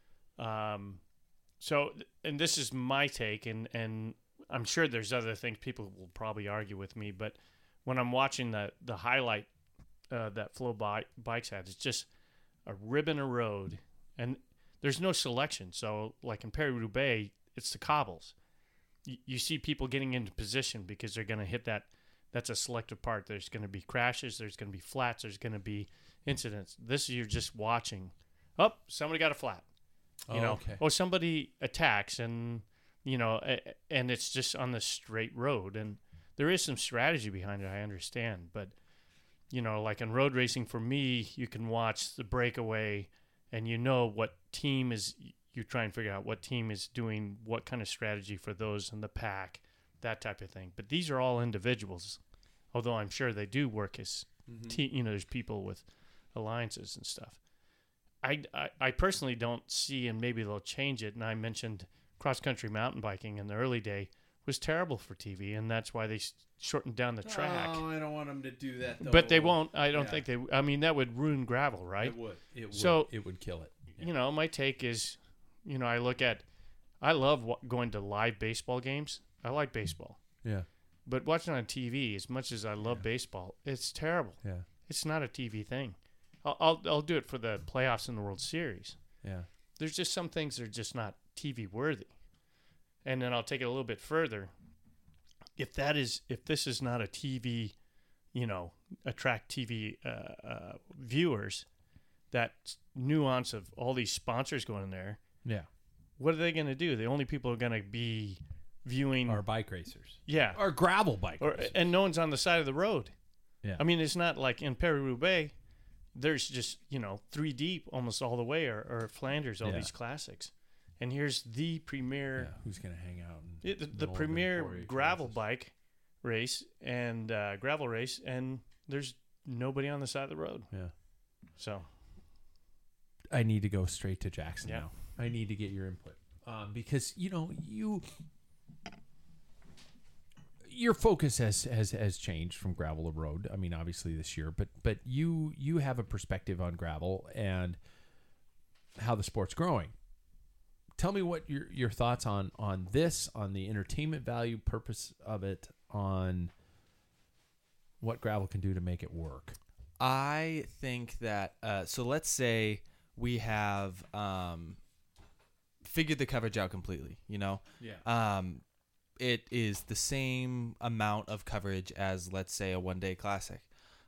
Um, so and this is my take, and and I'm sure there's other things people will probably argue with me, but when I'm watching the the highlight uh, that Flow Bi- Bikes had, it's just a ribbon of road, and there's no selection. So like in Paris-Roubaix, it's the cobbles. You, you see people getting into position because they're going to hit that. That's a selective part. There's going to be crashes. There's going to be flats. There's going to be incidents. This you're just watching. Oh, somebody got a flat. You Oh, know, okay. or somebody attacks, and you know, a- and it's just on the straight road. And there is some strategy behind it, I understand, but you know, like in road racing, for me, you can watch the breakaway, and you know what team is. You try and figure out what team is doing what kind of strategy for those in the pack, that type of thing. But these are all individuals, although I'm sure they do work as, te- you know, there's people with alliances and stuff. I, I, I personally don't see, and maybe they'll change it. And I mentioned cross-country mountain biking in the early day was terrible for T V, and that's why they s- shortened down the track. Oh, I don't want them to do that. Though. But they won't. I don't Yeah. think they. I mean, that would ruin gravel, right? It would. It would. So- it would kill it. You know, my take is, you know, I look at, I love wa- going to live baseball games. I like baseball, Yeah. but watching on T V, as much as I love baseball, it's terrible. Yeah. It's not a T V thing. I'll, I'll I'll do it for the playoffs in the World Series. Yeah. There's just some things that are just not T V worthy. And then I'll take it a little bit further. If that is, if this is not a T V, you know, attract T V uh, uh, viewers, that nuance of all these sponsors going in there, Yeah. what are they going to do? The only people who are going to be viewing, Our bike racers. yeah, Or gravel bike or, racers. and no one's on the side of the road. Yeah. I mean, it's not like in Paris-Roubaix, there's just, you know, three deep almost all the way, or, or Flanders, all Yeah. these classics. And here's the premier, Yeah, who's gonna hang out? And it, the, the premier gravel bike race and uh, gravel race, and there's nobody on the side of the road. Yeah. So, I need to go straight to Jackson Yeah. now. I need to get your input um, because you know you your focus has, has has changed from gravel to road. I mean, obviously this year, but but you you have a perspective on gravel and how the sport's growing. Tell me what your your thoughts on on this, on the entertainment value, purpose of it, on what gravel can do to make it work. I think that uh, so let's say we have um, figured the coverage out completely. You know, Yeah. Um, it is the same amount of coverage as, let's say, a one-day classic.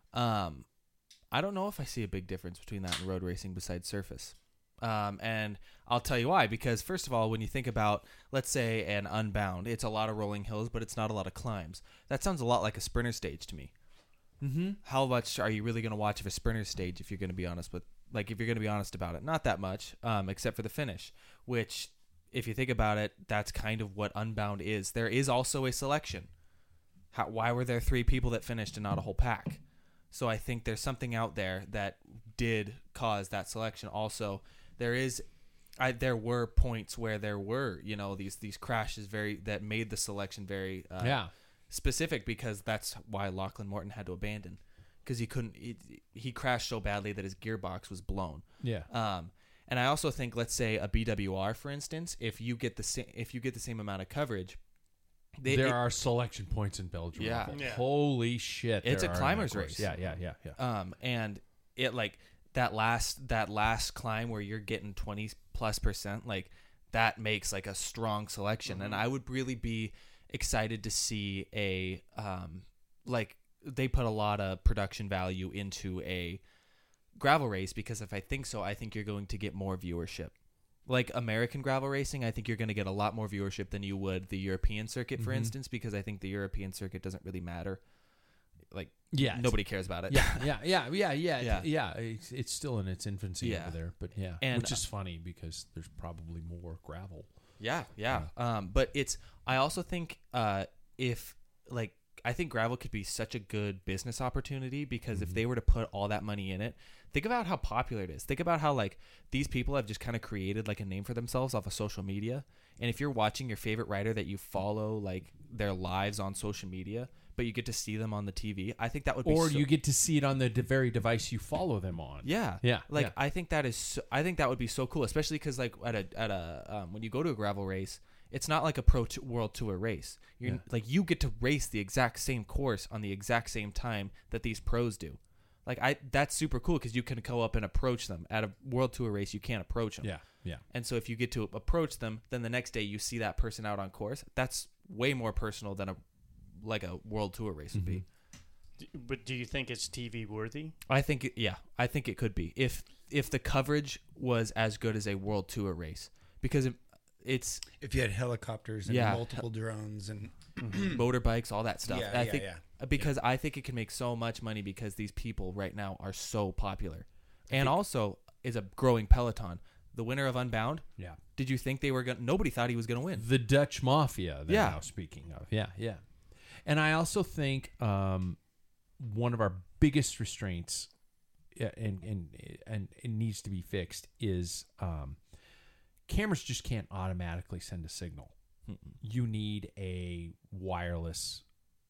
Um, I don't know if I see a big difference between that and road racing besides surface. Um, and I'll tell you why. Because first of all, when you think about, let's say, an Unbound, it's a lot of rolling hills, but it's not a lot of climbs. That sounds a lot like a sprinter stage to me. Mm-hmm. How much are you really going to watch of a sprinter stage if you're going to be honest with, like, if you're going to be honest about it? Not that much, um, except for the finish, which, if you think about it, that's kind of what Unbound is. There is also a selection. How, why were there three people that finished and not a whole pack? So I think there's something out there that did cause that selection. Also, there is, I there were points where there were, you know, these these crashes very that made the selection very uh, Yeah. specific, because that's why Lachlan Morton had to abandon, because he couldn't. He, he crashed so badly that his gearbox was blown. Yeah. Um, and I also think, let's say a B W R, for instance, if you get the same if you get the same amount of coverage, they, there it- are selection points in Belgium. Yeah. Raffle. Yeah. Holy shit! It's there a are in that climber's course. race. Yeah, yeah, yeah, yeah. Um, and it like that last that last climb where you're getting twenty plus percent, like that makes like a strong selection. Mm-hmm. And I would really be excited to see a um like they put a lot of production value into a gravel race, because if I think so, I think you're going to get more viewership. Like American gravel racing, I think you're going to get a lot more viewership than you would the European circuit, for Mhm. instance, because I think the European circuit doesn't really matter. Like, Yeah, nobody cares about it. Yeah, yeah, yeah, yeah, yeah, Yeah. yeah. It's, it's still in its infancy Yeah. over there, but yeah, And, which is funny because there's probably more gravel. Yeah, yeah. Um, but it's. I also think uh, if like I think gravel could be such a good business opportunity, because Mm-hmm. if they were to put all that money in it, think about how popular it is. Think about how like these people have just kind of created like a name for themselves off of social media. And if you're watching your favorite rider that you follow, like their lives on social media, but you get to see them on the T V, I think that would be. Or so- you get to see it on the d- very device you follow them on. Yeah, Yeah, Like yeah. I think that is. So, I think that would be so cool, especially because like at a at a um, when you go to a gravel race, it's not like a pro t- world tour race. You're Yeah. like you get to race the exact same course on the exact same time that these pros do. Like I, that's super cool because you can go up and approach them. At a world tour race, you can't approach them. Yeah, yeah. And so if you get to approach them, then the next day you see that person out on course. That's way more personal than a like a world tour race would be. D- But do you think it's T V worthy? I think it, yeah, I think it could be if if the coverage was as good as a world tour race, because it, it's If you had helicopters and Yeah. multiple drones and motorbikes, all that stuff. Yeah, I yeah, think yeah. because I think it can make so much money because these people right now are so popular, and also is a growing peloton. The winner of Unbound. Yeah. Did you think they were going? to Nobody thought he was going to win. The Dutch Mafia, they're Yeah. now speaking of. Yeah, yeah. And I also think um, one of our biggest restraints, yeah, and, and, and it needs to be fixed, is um, cameras just can't automatically send a signal. You need a wireless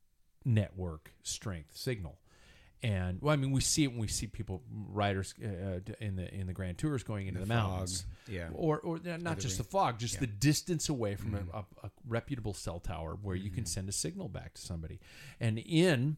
network strength signal. And well, I mean, we see it when we see people, riders uh, in the in the Grand Tours going into the, the fog, mountains, yeah. or or uh, not just the fog, just Yeah. the distance away from Mhm. a, a, a reputable cell tower where you can Mhm. send a signal back to somebody. And in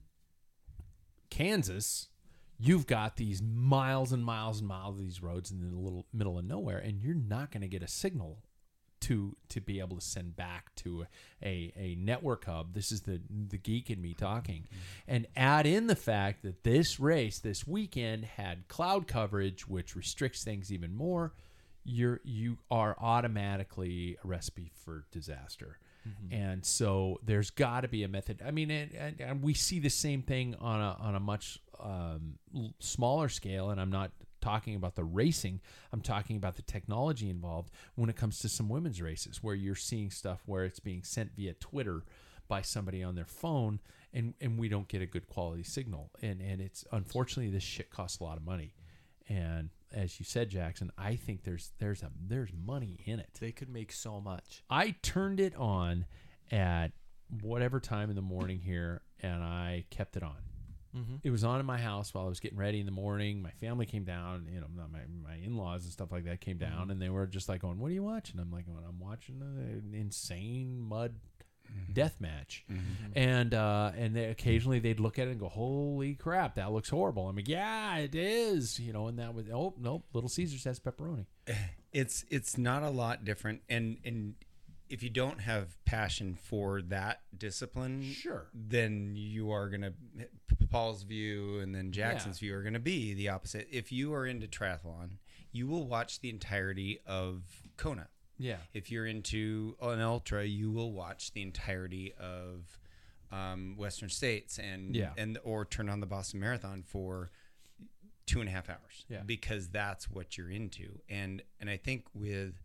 Kansas, you've got these miles and miles and miles of these roads in the little middle of nowhere, and you're not going to get a signal to to be able to send back to a, a network hub. This is the the geek in me talking. And add in the fact that this race this weekend had cloud coverage, which restricts things even more. You're you are automatically a recipe for disaster. And so there's got to be a method. I mean, and, and, and we see the same thing on a on a much um, l- smaller scale. And I'm not talking about the racing. I'm talking about the technology involved when it comes to some women's races, where you're seeing stuff where it's being sent via Twitter by somebody on their phone, and, and we don't get a good quality signal. And and it's unfortunately this shit costs a lot of money. And as you said, Jackson, I think there's there's a there's money in it. They could make so much. I turned it on at whatever time in the morning here, and I kept it on. Mm-hmm. It was on in my house while I was getting ready in the morning. My family came down, you know, not my, my in-laws and stuff like that came down, Mm-hmm. and they were just like going, "What are you watching?" I'm like, "I'm watching an insane mud death match." Mm-hmm. And uh, and they, occasionally they'd look at it and go, "Holy crap, that looks horrible." I'm like, "Yeah, it is," you know. And that was, oh nope, Little Caesars has pepperoni. It's it's not a lot different, and and if you don't have passion for that discipline, Sure. then you are gonna Paul's view and then Jackson's Yeah. view are gonna be the opposite. If you are into triathlon, you will watch the entirety of Kona. Yeah, If you're into an ultra, you will watch the entirety of um, Western States and Yeah. and or turn on the Boston Marathon for two and a half hours. Yeah. Because that's what you're into. And and I think with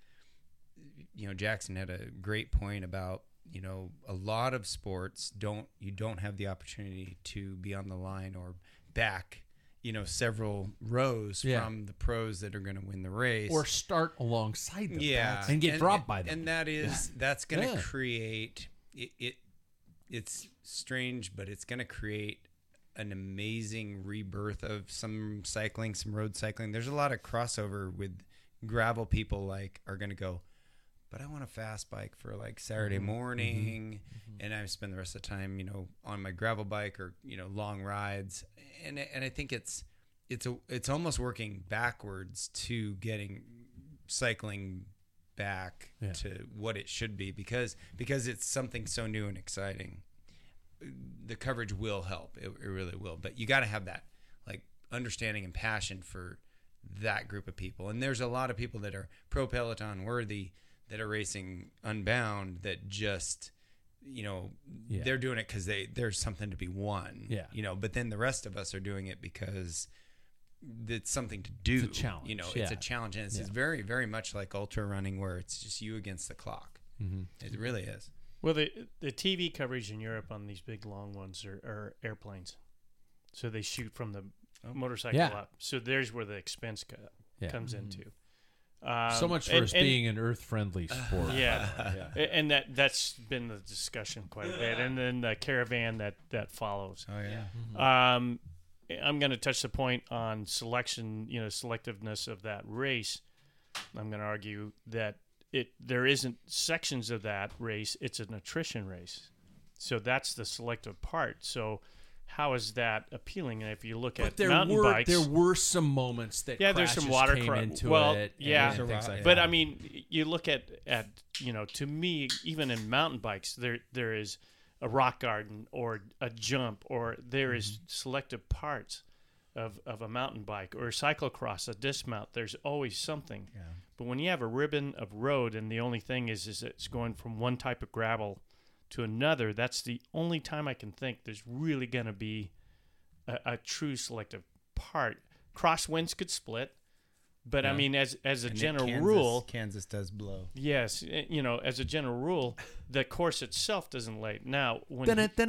you know Jackson had a great point about you know a lot of sports don't you don't have the opportunity to be on the line or back you know several rows Yeah. from the pros that are going to win the race or start alongside them, yeah and get dropped by them. and that is that's going to Yeah. create it, it it's strange but it's going to create an amazing rebirth of some cycling, some road cycling. There's a lot of crossover with gravel people like are going to go, but I want a fast bike for like Saturday Mm-hmm. morning and I spend the rest of the time, you know, on my gravel bike or, you know, long rides. And and I think it's it's a it's almost working backwards to getting cycling back Yeah. to what it should be because because it's something so new and exciting. The coverage will help. It, it really will. But you got to have that like understanding and passion for that group of people. And there's a lot of people that are pro Peloton worthy that are racing Unbound that just, you know, Yeah. they're doing it because they there's something to be won. Yeah. You know, but then the rest of us are doing it because it's something to do. It's a challenge, You know, yeah. it's a challenge. And it's, Yeah. it's very, very much like ultra running where it's just you against the clock. Mm-hmm. It really is. Well, the the T V coverage in Europe on these big long ones are, are airplanes, so they shoot from the motorcycle Yeah. up. So there's where the expense co- Yeah. comes into. Um, So much for and- us and- being an earth-friendly sport. Yeah, Yeah. A- and that that's been the discussion quite a bit, and then the caravan that that follows. Oh yeah. Um, I'm going to touch the point on selection, you know, selectiveness of that race. I'm going to argue that it there isn't sections of that race; it's an attrition race. So that's the selective part. So how is that appealing? And if you look But at there mountain were bikes, there were some moments that Yeah, there's some crashes water came cra- into well, it. and yeah. things There's a like lot, but that. I mean, you look at, at you know, to me, even in mountain bikes, there there is a rock garden or a jump, or there is Mm-hmm. selective parts of, of a mountain bike or a cyclocross, a dismount. There's always something. Yeah. But when you have a ribbon of road and the only thing is is it's going from one type of gravel to another, that's the only time I can think there's really going to be a, a true selective part. Crosswinds could split, but I Yeah. mean, as as a And general Kansas, rule, Kansas does blow. yes, eh, you know, as a general rule, the course itself doesn't lay. Now, when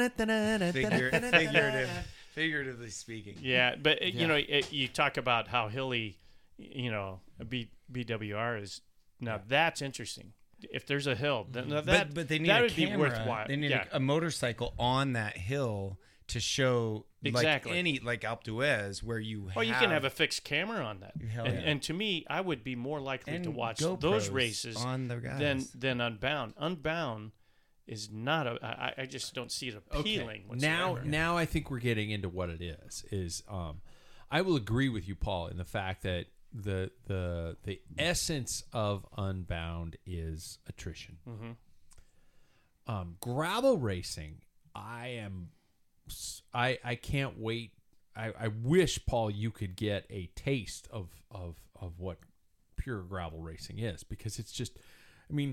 Figure, figurative, figuratively speaking. yeah, but eh, you know, it, you talk about how hilly, you know, a B, BWR is. Now that's interesting. If there's a hill, then now that but but they need that a would camera. be worthwhile. They need yeah. a, a motorcycle on that hill to show Exactly. like any like Alpe d'Huez where you. Or you can have a fixed camera on that. Hell and, yeah. and to me, I would be more likely And to watch GoPros those races on the guys. than than Unbound. Unbound is not a. I, I just don't see it appealing. Now, whatsoever. now I think we're getting into what it is. Is um, I will agree with you, Paul, in the fact that the the the essence of Unbound is attrition. Mm-hmm. Um, gravel racing, I am, s- I I can't wait. I, I wish, Paul, you could get a taste of of of what pure gravel racing is, because it's just, I mean,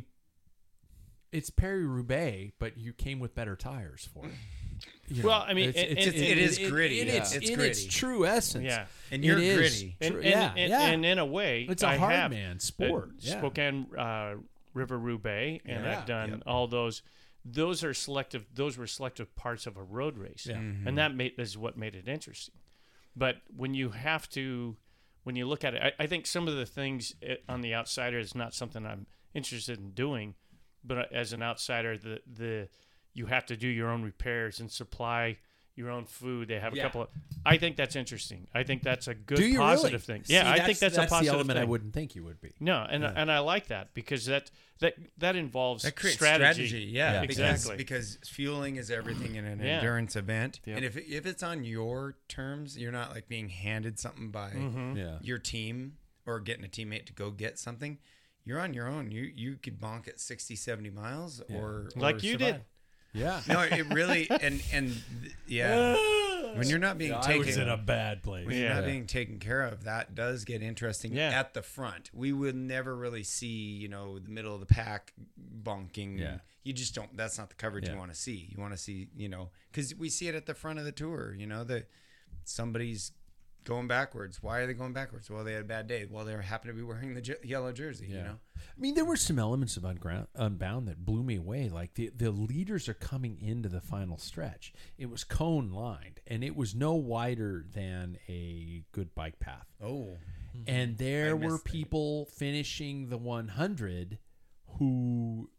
it's Paris Roubaix, but you came with better tires for it. You Well, I mean, it's, and- it's, and- it is gritty. In, Yeah. its, It's in its gritty. true essence. Yeah. And you're It is gritty. And, true- and, yeah, and, yeah. and in a way, It's a I hard have, man uh, sport. Yeah. Spokane uh, River Roubaix, and Yeah. I've done Yep. all those. Those are selective. Those were selective parts of a road race, Yeah. Mm-hmm. and that made, is what made it interesting. But when you have to, when you look at it, I, I think some of the things it, on the outsider is not something I'm interested in doing. But uh, as an outsider, the the you have to do your own repairs and supply your own food. They have a Yeah. couple of. I think that's interesting. I think that's a good Do you positive really? thing. Yeah, See, I think that's, a the positive element thing. I wouldn't think you would be. No, and Yeah. and I like that because that that that involves That creates strategy. strategy, yeah, Yeah. because, Exactly. because fueling is everything in an Yeah. endurance event, Yep. and if if it's on your terms, you're not like being handed something by Mm-hmm. Yeah. your team or getting a teammate to go get something. You're on your own. You you could bonk at sixty, seventy miles Yeah. or, or Like you survive. did. Yeah. No, it really and and th- yeah, when you're not being I taken, was in a bad place. when you're Yeah. not being taken care of, that does get interesting Yeah. at the front. We would never really see, you know, the middle of the pack bonking. Yeah. You just don't, that's not the coverage Yeah. you want to see. You want to see, you know, because we see it at the front of the tour, you know, that somebody's going backwards. Why are they going backwards? Well, they had a bad day. Well, they happen to be wearing the je- yellow jersey, you Yeah. know? I mean, there were some elements of Unground, Unbound that blew me away. Like the, the leaders are coming into the final stretch. It was cone lined, and it was no wider than a good bike path. Oh. And there I were missed that. people finishing the one hundred who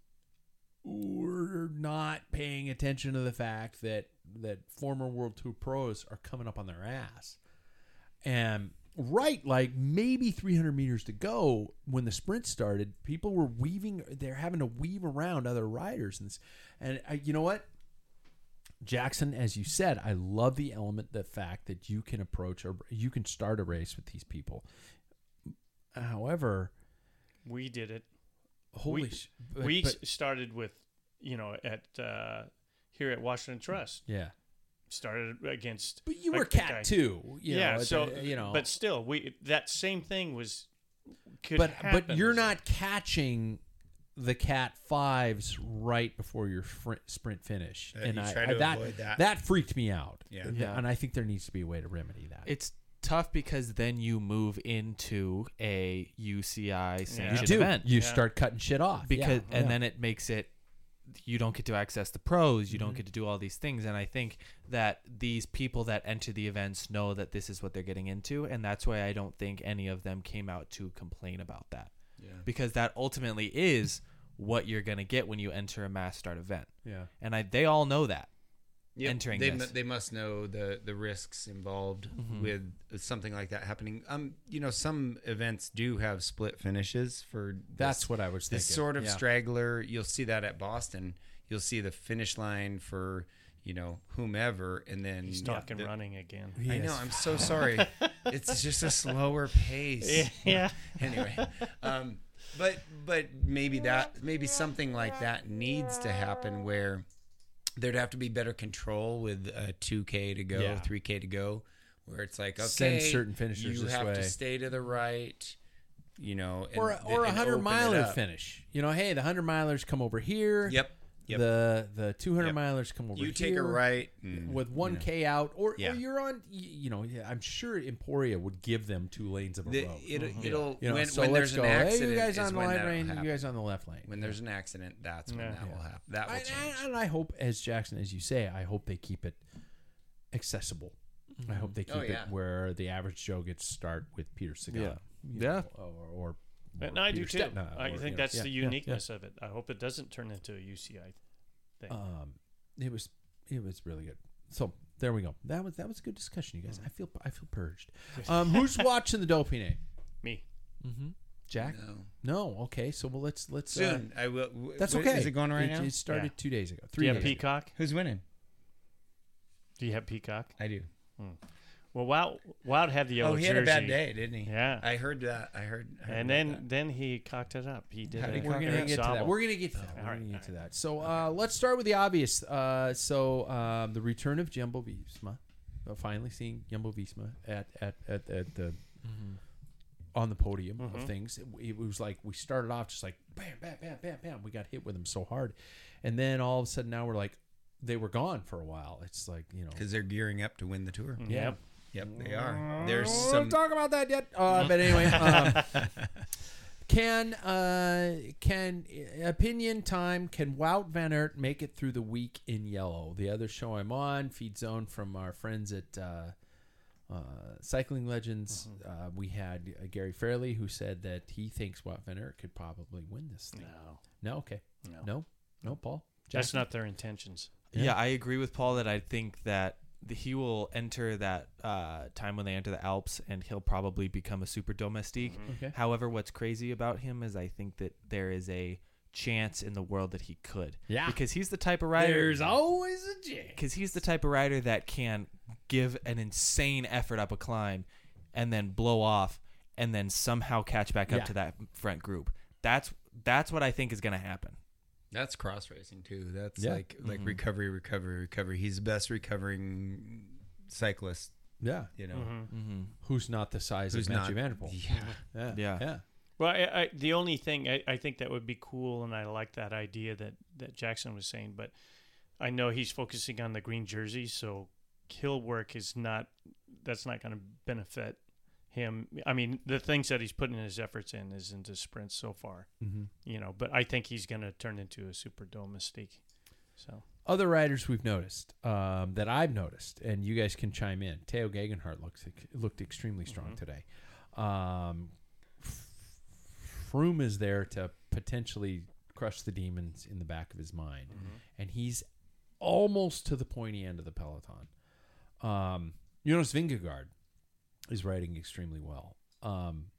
were not paying attention to the fact that that former World Tour pros are coming up on their ass. And right, like maybe three hundred meters to go when the sprint started, people were weaving, they're having to weave around other riders. And, this, and I, you know what? Jackson, as you said, I love the element, the fact that you can approach or you can start a race with these people. However, We did it. holy we, sh- but- we but- s started with, you know, at uh, here at Washington Trust. yeah. Started against. But you a- were a cat guy. too. You yeah. know, so uh, you know, but still, we that same thing was. Could but happen. but you're not catching the cat fives right before your fr- sprint finish, Uh, and you I, try I- to that avoid that. that freaked me out. Yeah. Th- Yeah. and I think there needs to be a way to remedy that. It's tough because then you move into a U C I you sanctioned do. event. You Yeah. start cutting shit off because yeah, and yeah. then it makes it you don't get to access the pros, you Mm-hmm. don't get to do all these things, and I think that these people that enter the events know that this is what they're getting into, and that's why I don't think any of them came out to complain about that. Yeah. Because that ultimately is what you're going to get when you enter a mass start event. yeah. And I they all know that. Yep. entering they, this. mu- they must know the the risks involved Mm-hmm. with something like that happening. Um, you know, some events do have split finishes for this, That's what I was this thinking. sort of Yeah. straggler. You'll see that at Boston. You'll see the finish line for you know whomever, and then He's yeah, talking the- running again. I know. Yes. I'm so sorry. It's just a slower pace. Yeah. Anyway, um, but but maybe that maybe something like that needs to happen where there'd have to be better control with a two K to go, Yeah. three K to go, where it's like, okay, Send certain finishers you this have way. to stay to the right, you know, and, or or a and hundred open it miler up. finish. You know, hey, the hundred milers come over here. Yep. Yep. The the two hundred Yep. milers come over you here. take a right and, with one you know. K out, or, Yeah. or you're on. y- You know, yeah, I'm sure Emporia would give them two lanes of a The- road. it, Mhm. it'll You know, when, so when let's there's go. an accident, Hey, you guys is on the when right that'll lane, happen. you guys on the left lane. When there's an accident, that's when Yeah. that will happen. That will I, change. I- and I hope, as Jackson, as you say, I hope they keep it accessible. I hope they keep Oh, yeah. it where the average Joe gets to start with Peter Sagan. Yeah. you Yeah. know, Or, or, And or I do Peter too. Stettner, I or, think you know, that's yeah, the yeah, yeah. uniqueness of it. I hope it doesn't turn into a U C I thing. Um, it was it was really good. So there we go. That was that was a good discussion, you guys. I feel I feel purged. Um, who's watching the Dauphiné? Me. Mm-hmm. Jack? No. No. Okay. So well, let's let's. Soon. Uh, I will. w- that's wh- okay. Is it going right it, now? It started Yeah. two days ago. Do Three you have days ago. Peacock? Who's winning? Do you have Peacock? I do. Well, Wout, Wout had the yellow Oh, he jersey. had a bad day, didn't he? Yeah. I heard that. I heard. I heard And about then that. then he cocked it up. He did. How a, did he We're cock gonna Eric get to that. Zabel. We're gonna get to that. We're All right, gonna get all to that. So uh, let's start with the obvious. Uh, so um, the return of Jumbo Visma. Uh, finally seeing Jumbo Visma at at at, at the on the podium of things. It, it was like we started off just like bam, bam, bam, bam, bam. We got hit with them so hard, and then all of a sudden now we're like they were gone for a while. It's like you know. because they're gearing up to win the tour. Yeah. Yep. Yep, they are. There's We'll some. talk about that yet. Uh, but anyway, um, can uh, can opinion time? Can Wout van Aert make it through the week in yellow? The other show I'm on, Feed Zone, from our friends at uh, uh, Cycling Legends. Uh, we had uh, Gary Fairley, who said that he thinks Wout van Aert could probably win this thing. No. No, okay, No. no, no, Paul. That's not their intentions. Yeah. yeah, I agree with Paul that I think that the, he will enter that uh, time when they enter the Alps, and he'll probably become a super domestique. Mm-hmm. Okay. However, what's crazy about him is I think that there is a chance in the world that he could. Yeah. Because he's the type of rider. There's always a chance. Because he's the type of rider that can give an insane effort up a climb and then blow off and then somehow catch back up Yeah. to that front group. That's that's what I think is going to happen. That's cross racing too. That's Yeah. like like Mhm. recovery, recovery, recovery. He's the best recovering cyclist. Yeah. You know, Mm-hmm. Mm-hmm. Who's not the size who's of Matthew not? Vanderpool? Yeah. Yeah. Yeah. Yeah. Well, I, I, the only thing I, I think that would be cool, and I like that idea that, that Jackson was saying, but I know he's focusing on the green jersey, so hill work is not, that's not going to benefit him. I mean, the things that he's putting his efforts in is into sprints so far, Mm-hmm. you know, but I think he's going to turn into a super domestique. So, Other riders we've noticed um, that I've noticed, and you guys can chime in. Theo Gegenhardt looks looked extremely strong Mhm. today. Um, Froome is there to potentially crush the demons in the back of his mind, and he's almost to the pointy end of the peloton. Um, Jonas Vingegaard is riding extremely well. Um,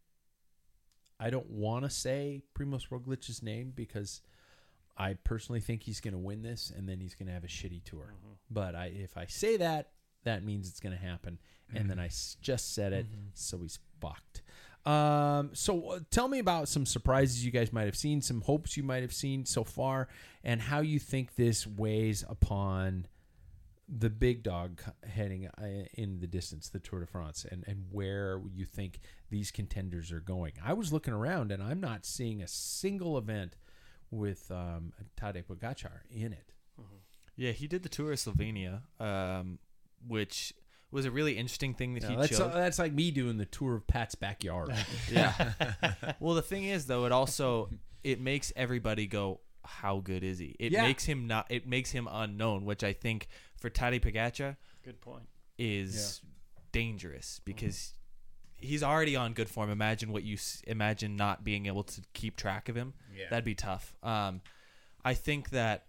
I don't want to say Primoz Roglic's name because I personally think he's going to win this, and then he's going to have a shitty tour. Mhm. But I, if I say that, that means it's going to happen. And then I s- just said it, Mhm. so he's fucked. Um, so uh, tell me about some surprises you guys might have seen, some hopes you might have seen so far, and how you think this weighs upon the big dog heading uh, in the distance, the Tour de France, and, and where you think these contenders are going. I was looking around, and I'm not seeing a single event with um, Tadej Pogacar in it. Yeah, he did the Tour of Slovenia, um, which was a really interesting thing that No, he that's, chose. uh, that's like me doing the tour of Pat's backyard. Yeah. Well, the thing is, though, it also it makes everybody go, "How good is he?" It Yeah. makes him not. It makes him unknown, which I think for Tadej Pogacar good point. is dangerous because he's already on good form. Imagine what you s- imagine not being able to keep track of him. Yeah. That'd be tough. Um, I think that,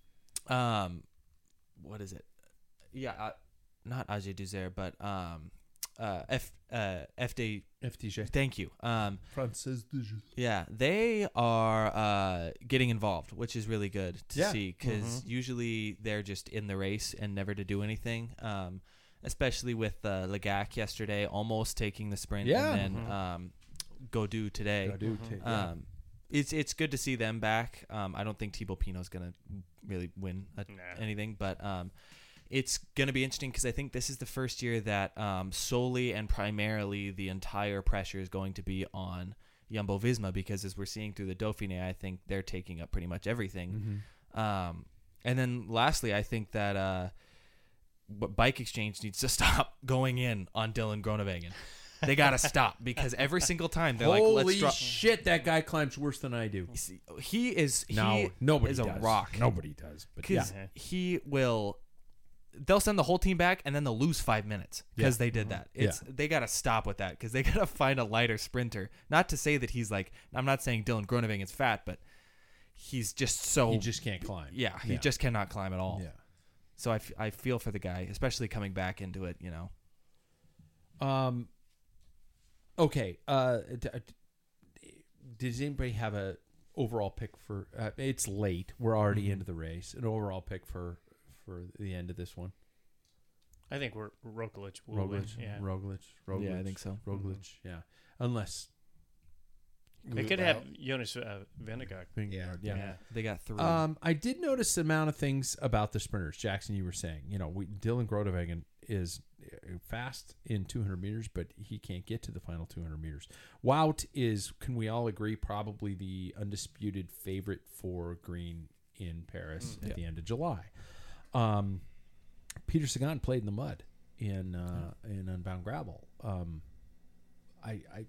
um, what is it? Yeah, uh, not Ajay Duzer, but um, uh, F uh, F D. F T J. Thank you. Um, Francis Dujas. yeah, they are uh, getting involved, which is really good to Yeah. see because usually they're just in the race and never to do anything. Um, especially with uh, Legac yesterday, almost taking the sprint, Yeah. and then Mhm. um, Godu today. Go do t- yeah. Um, it's it's good to see them back. Um, I don't think Thibaut Pinot's gonna really win a, Nah. anything, but um, it's gonna be interesting because I think this is the first year that um, solely and primarily the entire pressure is going to be on Jumbo Visma because as we're seeing through the Dauphiné, I think they're taking up pretty much everything. Mhm. Um, and then lastly, I think that uh, b- Bike Exchange needs to stop going in on Dylan Groenewegen. They got to stop because every single time they're like, Holy let's drop. shit, that guy climbs worse than I do. He is he No, nobody is does. a rock. Nobody does. But yeah. Because he will. They'll send the whole team back and then they'll lose five minutes because Yeah. they did that. It's Yeah. they got to stop with that because they got to find a lighter sprinter. Not to say that he's like. I'm not saying Dylan Groenewegen is fat, but he's just so. He just can't climb. yeah, he just cannot climb at all. Yeah. So I, f- I feel for the guy, especially coming back into it. You know. Um. Okay. Uh. d- d- Does anybody have a overall pick for? Uh, it's late. We're already Mm-hmm. into the race. An overall pick for for the end of this one. I think we're Roglic will win. Roglic. Yeah. Roglic. Roglic. Yeah, I think so. Roglic. Yeah. Unless They could have Jonas uh, Vingegaard. Vingegaard, Yeah. yeah. They got three. Um, I did notice the amount of things about the sprinters. Jackson, you were saying, you know, we, Dylan Groenewegen is uh, fast in two hundred meters, but he can't get to the final two hundred meters. Wout is, can we all agree, probably the undisputed favorite for Green in Paris Mm, at yeah. the end of July. Um, Peter Sagan played in the mud in uh, in Unbound Gravel. Um, I, I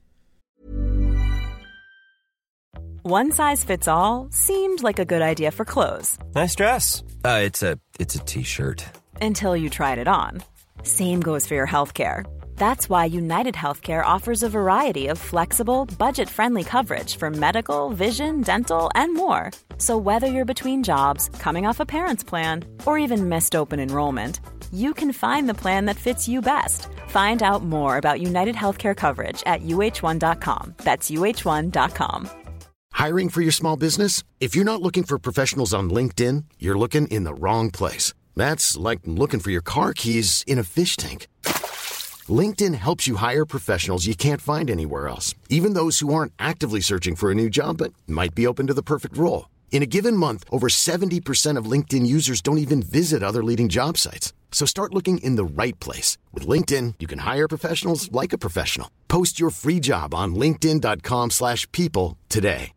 One size fits all seemed like a good idea for clothes Nice dress. Uh, it's a it's a t-shirt. until you tried it on. Same goes for your healthcare. That's why United Healthcare offers a variety of flexible, budget-friendly coverage for medical, vision, dental, and more. So whether you're between jobs, coming off a parent's plan, or even missed open enrollment, you can find the plan that fits you best. Find out more about United Healthcare coverage at U H one dot com. That's U H one dot com. Hiring for your small business? If you're not looking for professionals on LinkedIn, you're looking in the wrong place. That's like looking for your car keys in a fish tank. LinkedIn helps you hire professionals you can't find anywhere else, even those who aren't actively searching for a new job but might be open to the perfect role. In a given month, over seventy percent of LinkedIn users don't even visit other leading job sites. So start looking in the right place. With LinkedIn, you can hire professionals like a professional. Post your free job on linkedin dot com slash people today.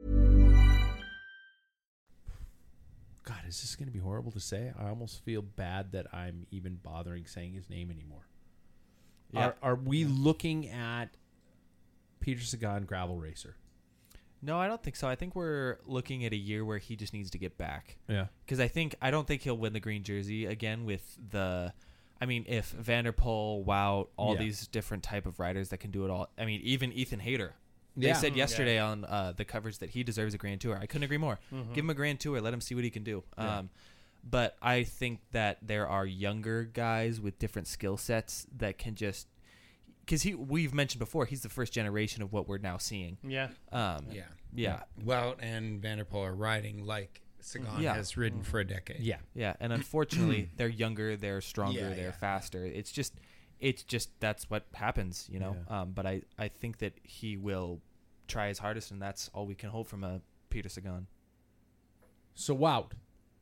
God, is this going to be horrible to say? I almost feel bad that I'm even bothering saying his name anymore. Yeah. Are, are we looking at Peter Sagan, gravel racer? No, I don't think so. I think we're looking at a year where he just needs to get back. Yeah. Because I think I don't think he'll win the green jersey again with the. I mean, if Van der Poel, Wout, all Yeah. these different type of riders that can do it all. I mean, even Ethan Hayter. They Yeah. said Mm, yesterday yeah. on uh, the coverage that he deserves a Grand Tour. I couldn't agree more. Mm-hmm. Give him a Grand Tour. Let him see what he can do. Yeah. Um, but I think that there are younger guys with different skill sets that can just. Because he, we've mentioned before, he's the first generation of what we're now seeing. Yeah. Um, Yeah. Yeah. Wout and Van der Poel are riding like Sagan Yeah. has ridden for a decade. Yeah. Yeah, and unfortunately, they're younger, they're stronger, Yeah, they're yeah. faster. It's just, it's just that's what happens, you know. Yeah. Um, but I, I think that he will try his hardest, and that's all we can hope from a Peter Sagan. So, Wout.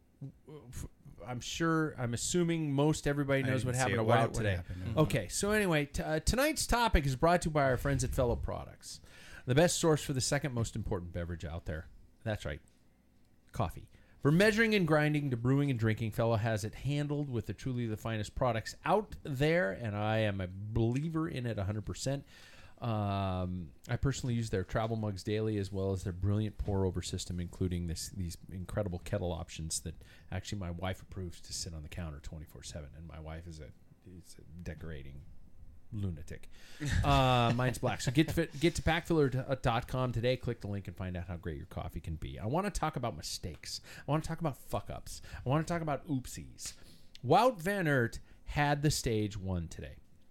I'm sure, I'm assuming most everybody I knows didn't what see happened it. to What- Wout what today. happened? Mm-hmm. Okay, so anyway, t- uh, tonight's topic is brought to you by our friends at Fellow Products, the best source for the second most important beverage out there. That's right, coffee. From measuring and grinding to brewing and drinking, Fellow has it handled with the truly the finest products out there, and I am a believer in it one hundred percent. Um, I personally use their travel mugs daily, as well as their brilliant pour-over system, including this these incredible kettle options that actually my wife approves to sit on the counter twenty-four seven, and my wife is a, is a decorating lunatic. Uh, mine's black. So get to, get to pack filler dot com today. Click the link and find out how great your coffee can be. I want to talk about mistakes. I want to talk about fuck-ups. I want to talk about oopsies. Wout van Aert had the stage one today.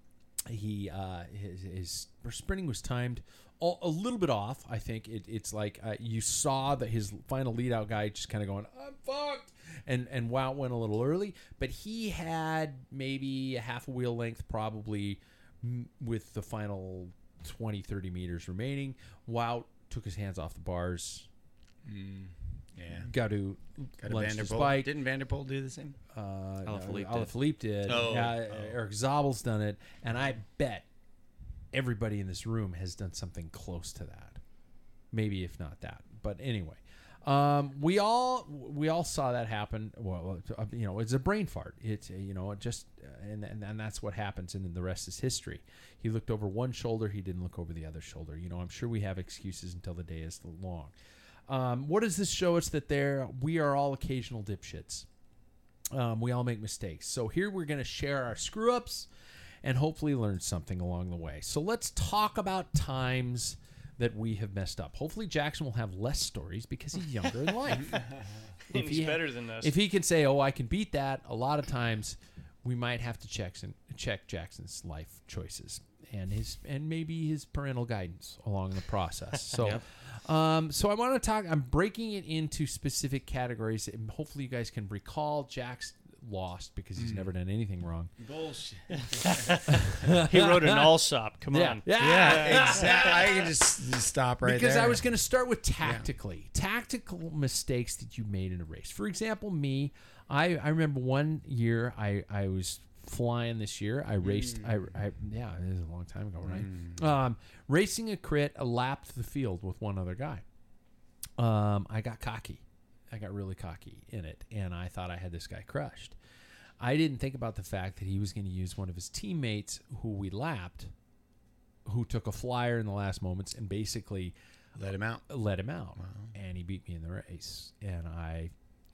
He uh, his, his sprinting was timed a, a little bit off. I think it, it's like uh, you saw that his final lead out guy just kind of going, I'm fucked. And, and Wout went a little early, but he had maybe a half a wheel length probably m- with the final twenty, thirty meters remaining. Wout took his hands off the bars. Mm, yeah. Got to Got a lunge Van der his Poel. bike. Didn't Van der Poel do the same? Uh, Alaphilippe no, did. Alaphilippe did. Oh, Yeah, oh. Eric Zabel's done it, and I bet everybody in this room has done something close to that. Maybe if not that, but anyway, um, we all we all saw that happen. Well, uh, you know, it's a brain fart. It's uh, you know, it just uh, and, and and that's what happens, and then the rest is history. He looked over one shoulder. He didn't look over the other shoulder. You know, I'm sure we have excuses until the day is long. Um, what does this show us? That there we are all occasional dipshits. Um, we all make mistakes. So here we're going to share our screw ups and hopefully learn something along the way. So let's talk about times that we have messed up. Hopefully Jackson will have less stories because he's younger in life. He's he, better than us. If he can say, "Oh, I can beat that," a lot of times we might have to check some, check Jackson's life choices and his and maybe his parental guidance along the process. So. Yep. Um, so I want to talk. I'm breaking it into specific categories, and hopefully you guys can recall. Jack's lost because he's never done anything wrong. Bullshit. He wrote an Allsop. Come Yeah. on. Yeah, exactly. I can just, just stop right Because there. I was going to start with tactically, tactical mistakes that you made in a race. For example, me, I, I remember one year I, I was flying this year. I raced, I, I yeah, it was a long time ago, right? Um, racing a crit, I lapped the field with one other guy. Um, I got cocky. I got really cocky in it, and I thought I had this guy crushed. I didn't think about the fact that he was going to use one of his teammates who we lapped, who took a flyer in the last moments and basically Let him out. let him out. And he beat me in the race. And I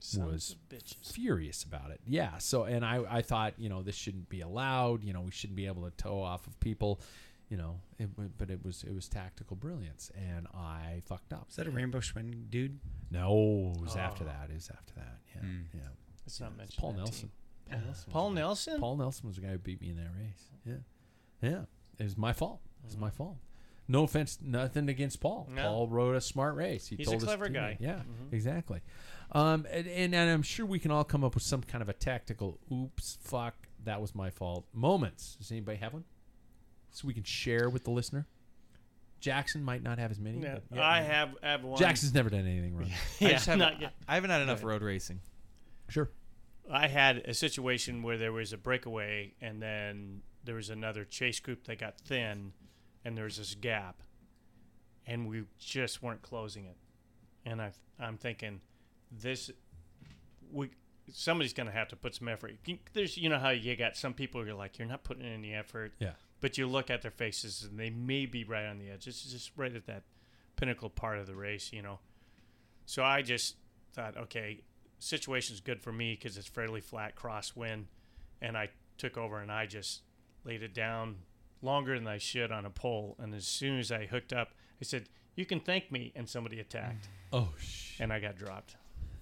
Sons was of bitches. furious about it. Yeah. So, and I, I thought, you know, this shouldn't be allowed. You know, we shouldn't be able to tow off of people. You know, it, but it was it was tactical brilliance, and I fucked up. Is that a Rainbow Schwinn dude? No, it was Oh. after that. It was after that. Yeah, Mm. yeah. It's Yeah, not it's mentioned. Paul that Nelson. team. Paul Nelson. was Paul the guy- Nelson? Paul Nelson was the guy who beat me in that race. Yeah, yeah. It was my fault. It was my fault. No offense, nothing against Paul. No. Paul rode a smart race. He He's a told his clever teammate- guy. Yeah, Mhm. exactly. Um, and, and and I'm sure we can all come up with some kind of a tactical. Oops, fuck, that was my fault. Moments. Does anybody have one? So we can share with the listener. Jackson might not have as many. Yeah, but yeah, I yeah. have, have one. Jackson's never done anything wrong. I Yeah, just haven't, not yet. I haven't had enough ahead. road racing. Sure. I had a situation where there was a breakaway, and then there was another chase group that got thin, and there was this gap, and we just weren't closing it. And I, I'm thinking, this, we, somebody's going to have to put some effort. You- There's, you know how you got some people who are like, you're not putting in any effort, Yeah. but you look at their faces, and they may be right on the edge. It's just right at that pinnacle part of the race, you know. So I just thought, okay, situation's good for me because it's fairly flat crosswind, and I took over and I just laid it down longer than I should on a pole. And as soon as I hooked up, I said, "You can thank me," and somebody attacked, Oh shit. and I got dropped.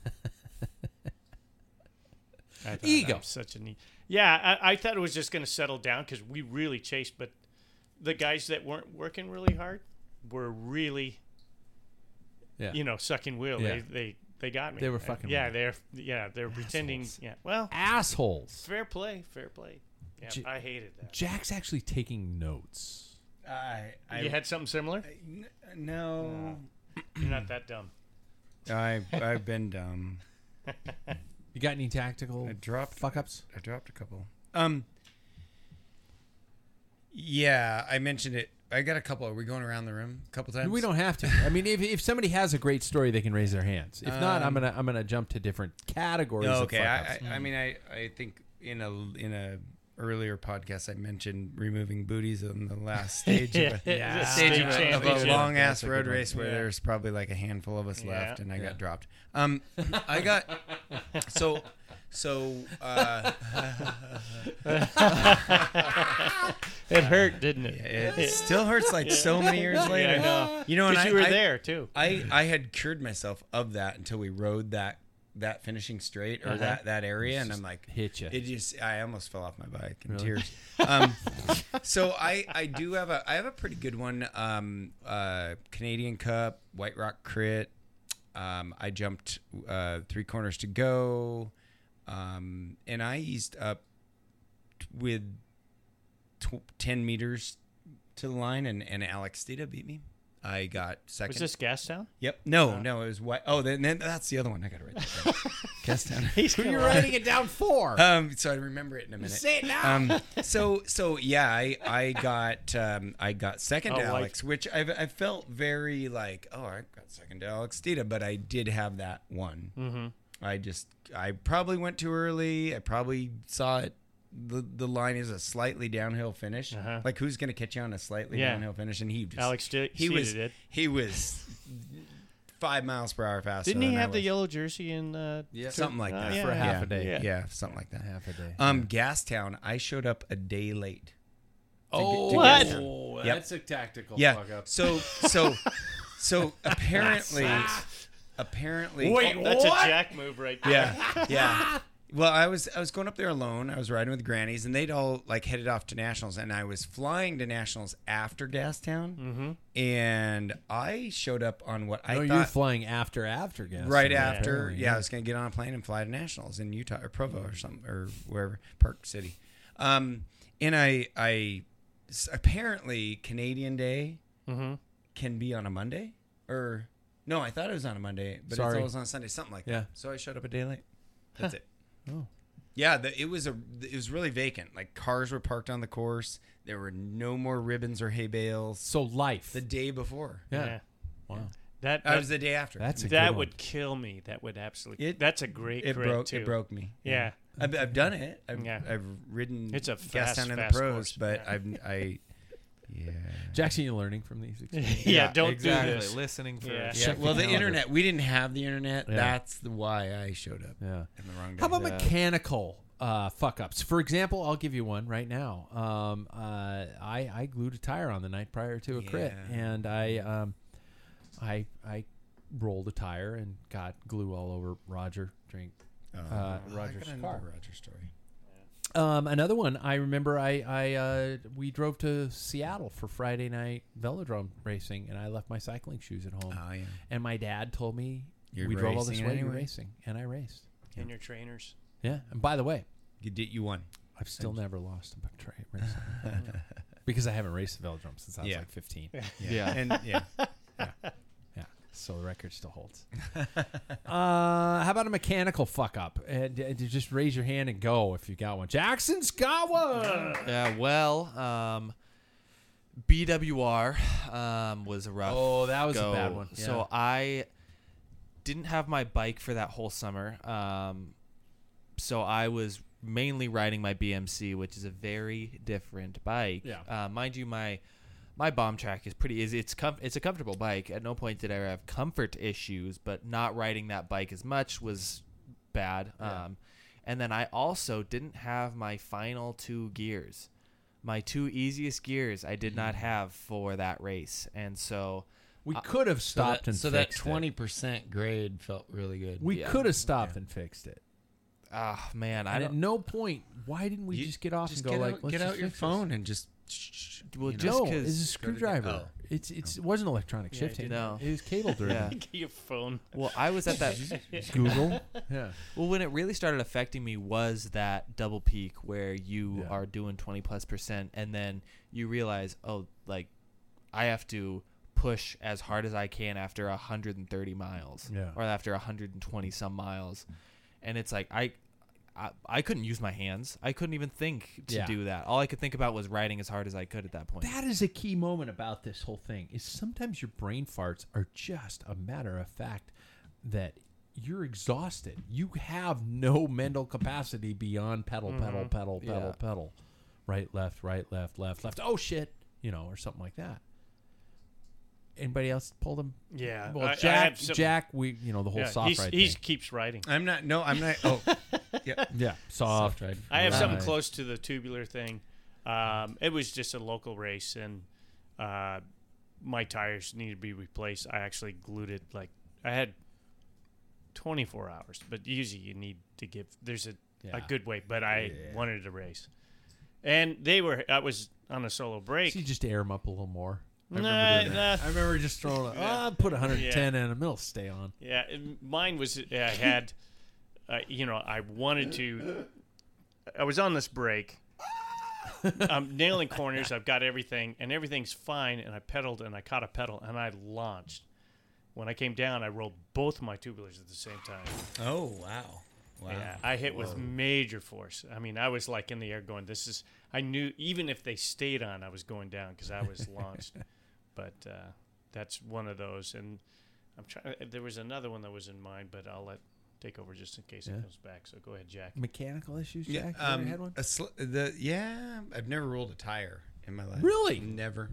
I thought Ego. that was such a neat. Yeah, I, I thought it was just going to settle down because we really chased, but the guys that weren't working really hard were really, Yeah. you know, sucking wheel. Yeah. They they they got me. They were Uh, fucking Yeah, with they're yeah they're pretending. Assholes. Yeah, well, Assholes. fair play, fair play. Yeah, J- I hated that. Jack's actually taking notes. I, I you had something similar? I- n- no. You're not that dumb. I I've been dumb. You got any tactical I dropped fuck ups? I dropped a couple. Um. Yeah, I mentioned it. I got a couple. Are we going around the room a couple times? We don't have to. I mean, if, if somebody has a great story, they can raise their hands. If not, I'm Um, gonna I'm gonna jump to different categories. No, of okay. fuck-ups. I, I, I mean, I, I think in a in a earlier podcast I mentioned removing booties on the last stage of a, Yeah. stage of a, Stage of a championship. long ass That's a good road one. race where Yeah. there's probably like a handful of us Yeah. left, and I Yeah. got dropped. Um, I got so so. Uh, It hurt, didn't it? it still hurts like so many years later. Yeah, I know. You know, and Because I, you were I- there too. I, I had cured myself of that until we rode that that finishing straight or Uh-huh. that, that area, and I'm like, hit ya. It just I almost fell off my bike in Really? tears. Um, so I I do have a I have a pretty good one. Um, uh, Canadian Cup, White Rock Crit. Um, I jumped uh, three corners to go, um, and I eased up t- with tw- ten meters to the line, and, and Alex Stita beat me. I got second. Was this Gastown? Yep. No, no, it was white. Oh, then, then that's the other one. I got to write that down. Gastown. He's Who are you writing it down for? Um, so I remember it in a minute. Say it now. Um, so so yeah, I I got um I got second Oh, to like- Alex, which I I felt very like oh I got second to Alex Stita, but I did have that one. Mm-hmm. I just I probably went too early. I probably saw it. The the line is a slightly downhill finish. Uh-huh. Like who's gonna catch you on a slightly Yeah. downhill finish? And he just Alex did- he Stita was did. he was five miles per hour faster. Didn't he than I have the was. yellow jersey in? Uh, Yeah. Something like Uh, that yeah, for a half yeah. a day. Yeah. Yeah. something like that. Half a day. Um, Gastown, I showed up a day late. oh, to What? Gastown. Yep. that's a tactical Yeah. fuck up. So so so apparently apparently Wait, That's what? a Jack move right there. yeah yeah. Well, I was I was going up there alone. I was riding with grannies, and they'd all like headed off to nationals, and I was flying to nationals after Gastown, Mm-hmm. and I showed up on what I no, thought you're flying after after gas. right Yeah. after. Apparently, Yeah, I was going to get on a plane and fly to nationals in Utah or Provo or something or wherever, Park City. Um, and I, I s- apparently Canadian Day Mm-hmm. can be on a Monday or no, I thought it was on a Monday, but Sorry. it's always on Sunday, something like Yeah. that. So I showed up a day late. That's it. Oh. Yeah, the, it was a it was really vacant. Like cars were parked on the course. There were no more ribbons or hay bales. So life. The day before, yeah. Yeah. Wow. That that that, was the day after. That's a that good would one. kill me. That would absolutely. It- that's a great it crit broke too. it broke me. Yeah. I've, I've done it. I've, Yeah. I've ridden It's a gas fast, down in the fast pros, course, but yeah. I've I, Yeah. Jackson, you learning from these experiences? yeah, don't exactly. do this. Listening for Yeah. Yeah, Check well, the the calendar. internet. We didn't have the internet. Yeah. That's the why I showed up Yeah. in the wrong day. How about Yeah. mechanical uh, fuck ups? For example, I'll give you one right now. Um, uh, I I glued a tire on the night prior to a crit, Yeah. and I um, I I rolled a tire and got glue all over Roger. Drink. Oh, uh, I Roger's got car. another Roger story. Um, another one. I remember. I I uh, we drove to Seattle for Friday night velodrome racing, and I left my cycling shoes at home. Oh yeah. And my dad told me You're we drove all this racing way. You're anyway? racing, and I raced. And your trainers. Yeah. And by the way, You did. You won. I've still never lost a tra- racing because I haven't raced the velodrome since I was Yeah. like fifteen. Yeah. And yeah. Yeah, so the record still holds. uh, how about a mechanical fuck up? And uh, just raise your hand and go if you got one. Jackson's got one. Yeah, well, um, B W R um, was a rough. Oh, that was a go. bad one. So Yeah. I didn't have my bike for that whole summer. Um, so I was mainly riding my B M C, which is a very different bike. Yeah. Uh, mind you, my my bomb track is pretty. Is it's com- it's a comfortable bike. At no point did I ever have comfort issues, but not riding that bike as much was bad. Yeah. Um, and then I also didn't have my final two gears. My two easiest gears I did not have for that race, and so We could have stopped and so that fixed twenty it. percent grade felt really good. We Yeah. could have stopped and fixed it. ah man, I And at don't. no point, why didn't we You just get off just and go get like, out, let's get just out your fix this? phone and just. Well, you know. just No, 'cause- it's a Go to the- screwdriver. oh. It's it's it wasn't electronic Yeah, shifting. no. It was cable driven. Yeah. Get your phone. Well, I was at that. Google. Yeah. Well, when it really started affecting me was that double peak where you Yeah. are doing twenty plus percent, and then you realize, oh, like I have to push as hard as I can after one hundred thirty miles, Yeah. or after one hundred twenty some miles, and it's like I. I, I couldn't use my hands. I couldn't even think to Yeah. do that. All I could think about was riding as hard as I could at that point. That is a key moment about this whole thing. Is sometimes your brain farts are just a matter of fact that you're exhausted. You have no mental capacity beyond pedal, pedal, pedal, pedal, Yeah. pedal, right, left, right, left, left, left. Oh shit, you know, or something like that. Anybody else pulled him? Yeah. Well, I- I Jack, had some- Jack, we, you know, the whole yeah, soft he's, ride he's thing. keeps riding. I'm not. No, I'm not. Oh, yeah. Yeah, soft. Soft ride. I have something Right. close to the tubular thing. Um, it was just a local race, and uh, my tires needed to be replaced. I actually glued it like I had twenty-four hours, but usually you need to give. There's a, Yeah. a good way, but I Yeah. wanted to race, and they were. I was on a solo break. So you just air them up a little more. I Nah, remember doing that. nah. I remember just throwing. Oh, I'll put one hundred ten Yeah. in, and it'll stay on. Yeah, it- mine was I had, uh, you know, I wanted to. I was on this break. I'm nailing corners. I've got everything, and everything's fine. And I pedaled, and I caught a pedal, and I launched. When I came down, I rolled both my tubulars at the same time. Oh wow. Wow. Yeah, I hit with major force. I mean, I was like in the air going, "This is." I knew even if they stayed on, I was going down because I was launched. But uh, that's one of those, and I'm trying. There was another one that was in mind, but I'll let take over just in case Yeah. it comes back. So go ahead, Jack. Mechanical issues, Yeah. Jack? You ever Um, had one? a sl- the yeah. I've never rolled a tire in my life. Really? Never.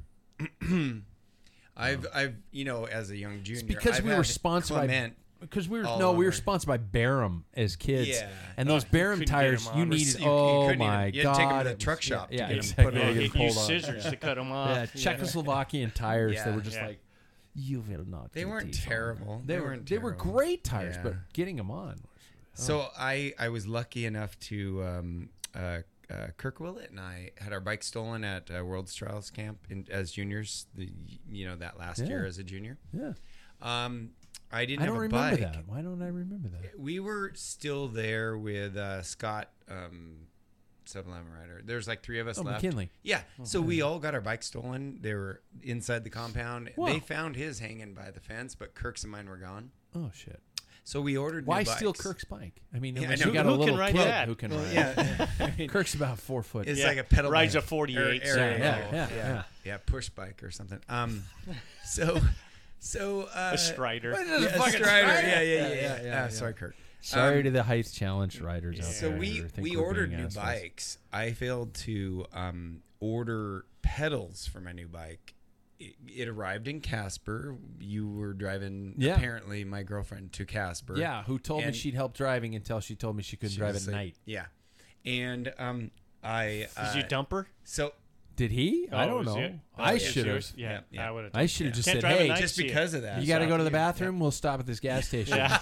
I've I've you know as a young junior. It's because I've we were had sponsored Clement. by because we were all no we were over. sponsored by Barham as kids. Yeah. And those Oh, you Barham couldn't get tires, 'em on. you You- needed. you- you oh couldn't my even- you god! had to take 'em to the it was- truck shop to Yeah, get 'em exactly. put Yeah, on. to get you 'em pulled use on. scissors Yeah. to cut them Yeah, off. Czechoslovakian tires. Yeah. They were just Yeah. like, you will not. They get weren't these on." terrible. They, They were. weren't They were terrible. great tires, Yeah. but getting them on. Was, So I, I was lucky enough to um, uh, uh, Kirk Willett and I had our bike stolen at uh, World's Trials Camp in, as juniors. The you know that last Yeah. year as a junior. yeah. Um, I didn't I have don't a remember bike. that. Why don't I remember that? We were still there with uh, Scott, um, seven eleven rider. There's like three of us Oh, left. McKinley. Yeah. So we all got our bikes stolen. They were inside the compound. Wow. They found his hanging by the fence, but Kirk's and mine were gone. Oh shit! So we ordered. Why new steal bikes. Kirk's bike? I mean, Yeah, I unless know. you got Who a can little ride kid that? who can Well, ride. yeah. Kirk's about four foot. It's Yeah. like a pedal Rides bike. a forty-eight, Aer- so- aerial. Yeah, yeah, yeah, yeah. yeah, push bike or something. Um, so, so uh, A Strider. Yeah, a Strider. Yeah, yeah, yeah, yeah. yeah, yeah, Uh, Sorry, Kirk. Sorry Um, to the Heights Challenge riders out So there. we who think we we're ordered being new assholes. bikes. I failed to um, order pedals for my new bike. It, it arrived in Casper. You were driving, Yeah. apparently, my girlfriend to Casper. Yeah, who told And me she'd help driving until she told me she couldn't she drive was at like- night. Yeah. And um, I... Uh, Did you dump her? So... Did he? I Oh, don't was know. it? Oh, I it's should have. yours? Yeah, Yeah, yeah. I would have. I should have just Can't said, drive at "Hey, night, just see ya." because of that. you got to So- go to the Yeah, bathroom. We'll stop at this gas station." Yeah.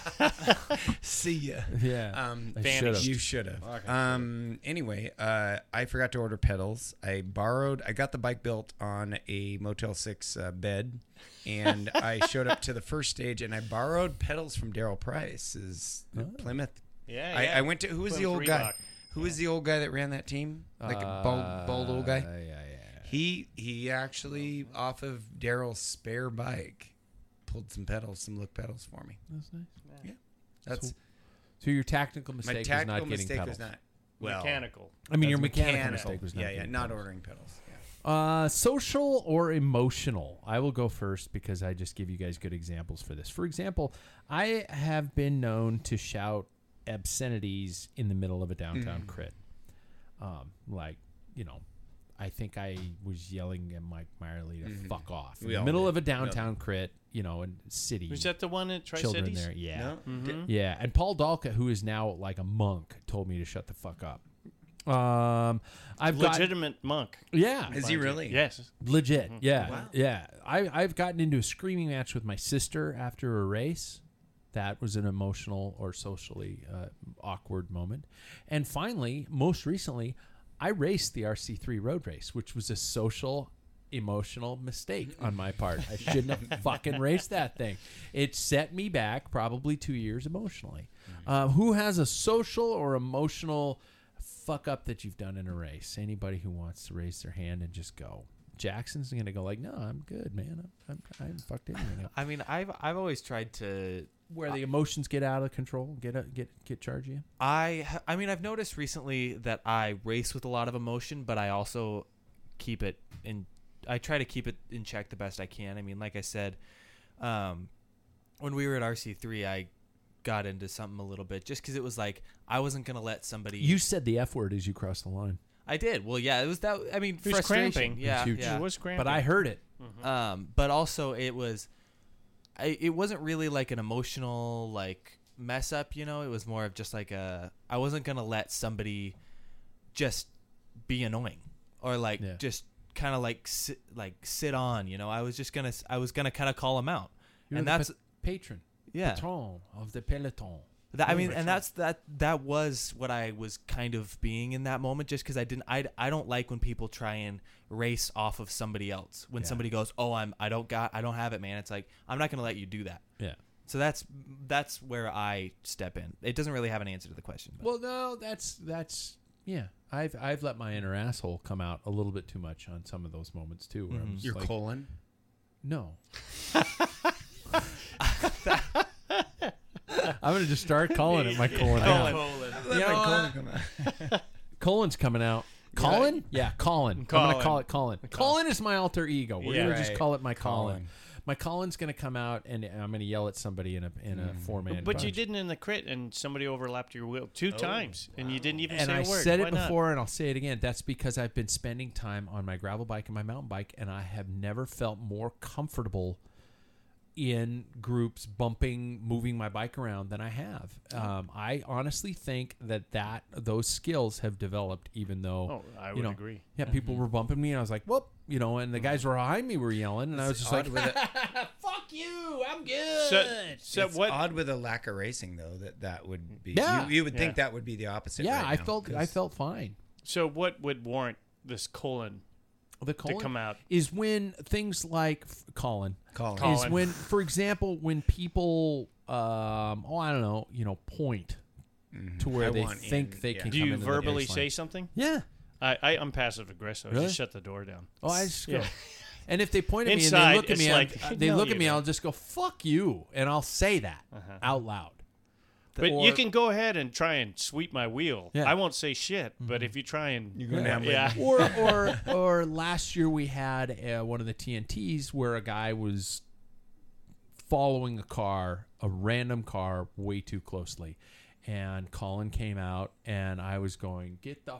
See ya. yeah. Um, I Vanished. should've. You should have. Okay, Um. Anyway, uh, I forgot to order pedals. I borrowed. I got the bike built on a Motel Six uh, bed, and I showed up to the first stage, and I borrowed pedals from Daryl Price's Oh. Plymouth. Yeah, I, yeah. I went to who was the Plymouth old guy? Reebok. Who was the old guy that ran that team? Like a bald, bald old guy. Uh, yeah, yeah. He he actually off of Daryl's spare bike pulled some pedals, some look pedals for me. That's nice. Yeah, that's So your tactical my mistake was tactical not getting mistake pedals. was not well. Mechanical. I mean, your That's mechanical, mechanical. mistake was not yeah, yeah, getting not pedals. ordering pedals. Yeah. Uh, social or emotional? I will go first because I just give you guys good examples for this. For example, I have been known to shout obscenities in the middle of a downtown Mm. crit. Um, like, you know, I think I was yelling at Mike Meyerly to Mhm. fuck off in We the all middle did. of a We all downtown crit, you know, in city. Was that the one at Tri children Cities? there? Yeah. No? Mhm. Yeah, and Paul Dalka, who is now like a monk, told me to shut the fuck up. Um, I've got Legitimate monk. yeah, Is he mind you. really? Yes. legit. Mhm. Yeah, Wow. yeah. I I've gotten into a screaming match with my sister after a race. That was an emotional or socially uh, awkward moment. And finally, most recently, I raced the R C three road race, which was a social, emotional mistake on my part. I shouldn't have fucking raced that thing. It set me back probably two years emotionally. Uh, who has a social or emotional fuck up that you've done in a race? Anybody who wants to raise their hand and just go. Jackson's gonna go like, no, I'm good, man. I'm, I'm I haven't fucked anything up. I mean, I've I've always tried to. Where the emotions get out of control, get a, get get charge of you. I ha- I mean, I've noticed recently that I race with a lot of emotion, but I also keep it in. I try to keep it in check the best I can. I mean, like I said, um, when we were at R C three, I got into something a little bit just because it was like I wasn't gonna let somebody. You said the F word as you crossed the line. I did. Well, yeah, it was that. I mean, It was frustration. cramping. Yeah, It was huge. yeah. It was cramping. But I heard it. Um, but also it was, I, it wasn't really like an emotional like mess up, you know. It was more of just like a. I wasn't gonna let somebody just be annoying or like Yeah. just kind of like sit, like sit on, you know. I was just gonna I was gonna kind of call them out, You're and the that's pa- patron, yeah. patron of the peloton. That, I mean, and that's that. That was what I was kind of being in that moment, just because I didn't. I, I don't like when people try and race off of somebody else. When Yeah. somebody goes, "Oh, I'm. I don't got. I don't have it, man." It's like I'm not going to let you do that. Yeah. So that's that's where I step in. It doesn't really have an answer to the question. But. Well, no, that's that's yeah. I've I've let my inner asshole come out a little bit too much on some of those moments too. Where I'm Mhm. just Your like, colon. no. I'm gonna just start calling it my colon. Colon. now. Let You my know colon what? come out. Colon's coming out. Colin? Yeah, Colin. I'm Colin. gonna call it Colin. Colin is my alter ego. We're Yeah. gonna just Right. call it my Colin. Colin. My Colin's gonna come out and I'm gonna yell at somebody in a in a four man. But you didn't in the crit, and somebody overlapped your wheel two times, and you didn't even And say I a word. said Why it not? before, and I'll say it again. That's because I've been spending time on my gravel bike and my mountain bike, and I have never felt more comfortable in groups bumping, moving my bike around than I have. Um, I honestly think that, that those skills have developed, even though Oh, I you would know, agree. Yeah, people were bumping me, and I was like, "Whoop!" You know, and the guys were behind me were yelling, and I was just like, odd with a- "Fuck you! I'm good." So, so it's what? odd with a lack of racing though that that would be. Yeah. You, you would think Yeah. that would be the opposite. yeah, right I now, felt I 'cause- felt fine. So what would warrant this colon The colon come out? is when things like f- Colin, Colin. is Colin. when, for example, when people, um, oh, I don't know, you know, point Mhm. to where I they want think in- they yeah. can. Do come you into the verbally baseline. say something? Yeah. I, I I'm passive aggressive. I Really? just shut the door down. Oh, I just go. Yeah. And if they point at me and Inside, they look at it's me, like, I'll- I they know look you at me, don't. I'll just go "fuck you," and I'll say that Uh-huh. out loud. But Or- you can go ahead and try and sweep my wheel. Yeah. I won't say shit, but if you try and You're gonna Yeah. have my- yeah, or or or last year we had uh, one of the T N Ts where a guy was following a car, a random car, way too closely, and Colin came out, and I was going, "Get the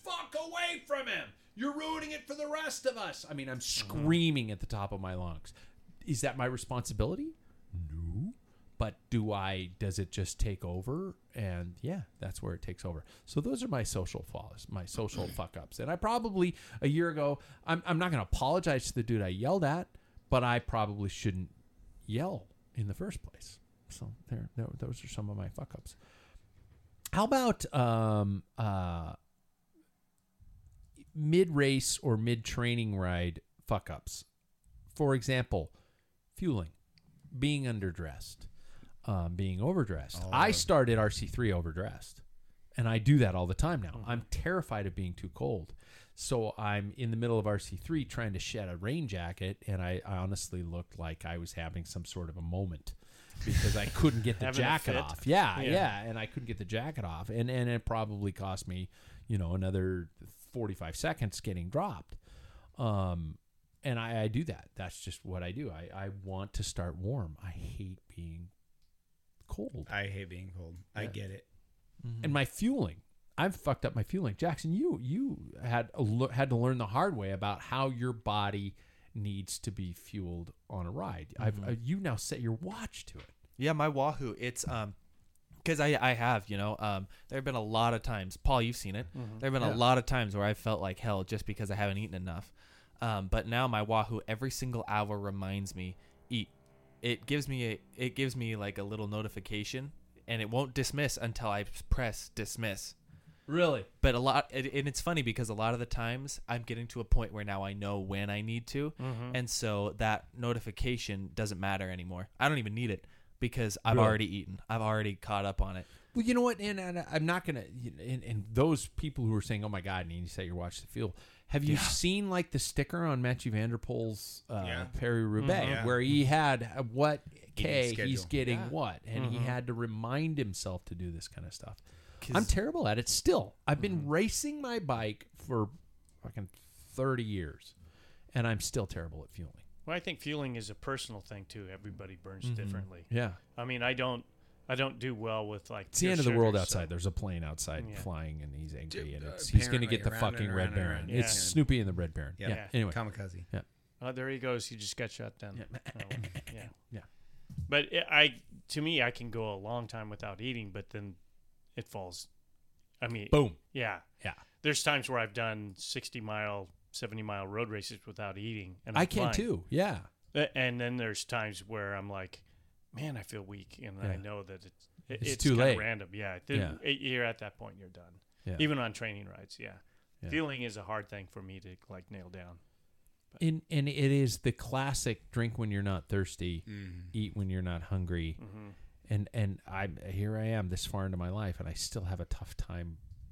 fuck away from him. You're ruining it for the rest of us. I mean, I'm screaming at the top of my lungs. Is that my responsibility? No. But do I, does it just take over? And yeah, that's where it takes over. So those are my social flaws, my social fuck ups. And I probably, a year ago, I'm, I'm not going to apologize to the dude I yelled at, but I probably shouldn't yell in the first place. So there, there those are some of my fuck ups. How about um, uh, mid-race or mid-training ride fuck ups? For example, fueling, being underdressed. Um, being overdressed. Oh. I started R C three overdressed, and I do that all the time now. Mm-hmm. I'm terrified of being too cold, so I'm in the middle of R C three trying to shed a rain jacket, and I, I honestly looked like I was having some sort of a moment because I couldn't get the Having a jacket fit? off. Yeah, yeah, Yeah. and I couldn't get the jacket off, and and it probably cost me, you know, another forty-five seconds getting dropped. Um, and I, I do that. That's just what I do. I, I want to start warm. I hate being cold. I hate being cold. I Yeah. get it. And my fueling, I've fucked up my fueling. Jackson, you you had a lo- had to learn the hard way about how your body needs to be fueled on a ride. I've uh, you now set your watch to it. Yeah, my Wahoo, it's um because I, I have, you know, um there have been a lot of times, Paul, you've seen it. There have been Yeah. a lot of times where I felt like hell just because I haven't eaten enough. Um, but now my Wahoo every single hour reminds me, eat. It gives me a it gives me like a little notification, and it won't dismiss until I press dismiss. Really? But a lot, and and it's funny because a lot of the times I'm getting to a point where now I know when I need to, and so that notification doesn't matter anymore. I don't even need it because I've Really? already eaten. I've already caught up on it. Well, you know what? And, and I'm not gonna. And, and those people who are saying, "Oh my God," and you set your watch to fuel. Have you seen like the sticker on Matthew Vanderpool's uh, Yeah. Perry Roubaix, Mhm. Yeah. where he had uh, what K schedule. he's getting Yeah. what, and he had to remind himself to do this kind of stuff. 'Cause- I'm terrible at it still. I've been racing my bike for fucking thirty years, and I'm still terrible at fueling. Well, I think fueling is a personal thing too. Everybody burns Mm-hmm. differently. Yeah. I mean, I don't, I don't do well with like. It's the pure end of the world sugar, outside. so- There's a plane outside Yeah. flying, and he's angry, and Uh, it's, he's going to apparently get the around fucking and Red around and Baron. around. Yeah. It's Snoopy and the Red Baron. Yeah. Yeah. Yeah. Anyway. Kamikaze. Yeah. Oh, there he goes. He just got shut down. Yeah. Oh, yeah. Yeah. But it, I, to me, I can go a long time without eating, but then it falls. I mean, Boom. yeah, Yeah. There's times where I've done sixty mile, seventy mile road races without eating, and I I'm can fine. too. Yeah. Uh, And then there's times where I'm like, man, I feel weak, and I Yeah. know that it's it, It's it's, too kinda late. random. Yeah, then Yeah. it- you're at that point, you're done. Yeah. Even on training rides, yeah. Yeah. Feeling is a hard thing for me to like nail down. And and it is the classic drink when you're not thirsty, Mm. eat when you're not hungry. Mm-hmm. And and I here I am this far into my life, and I still have a tough time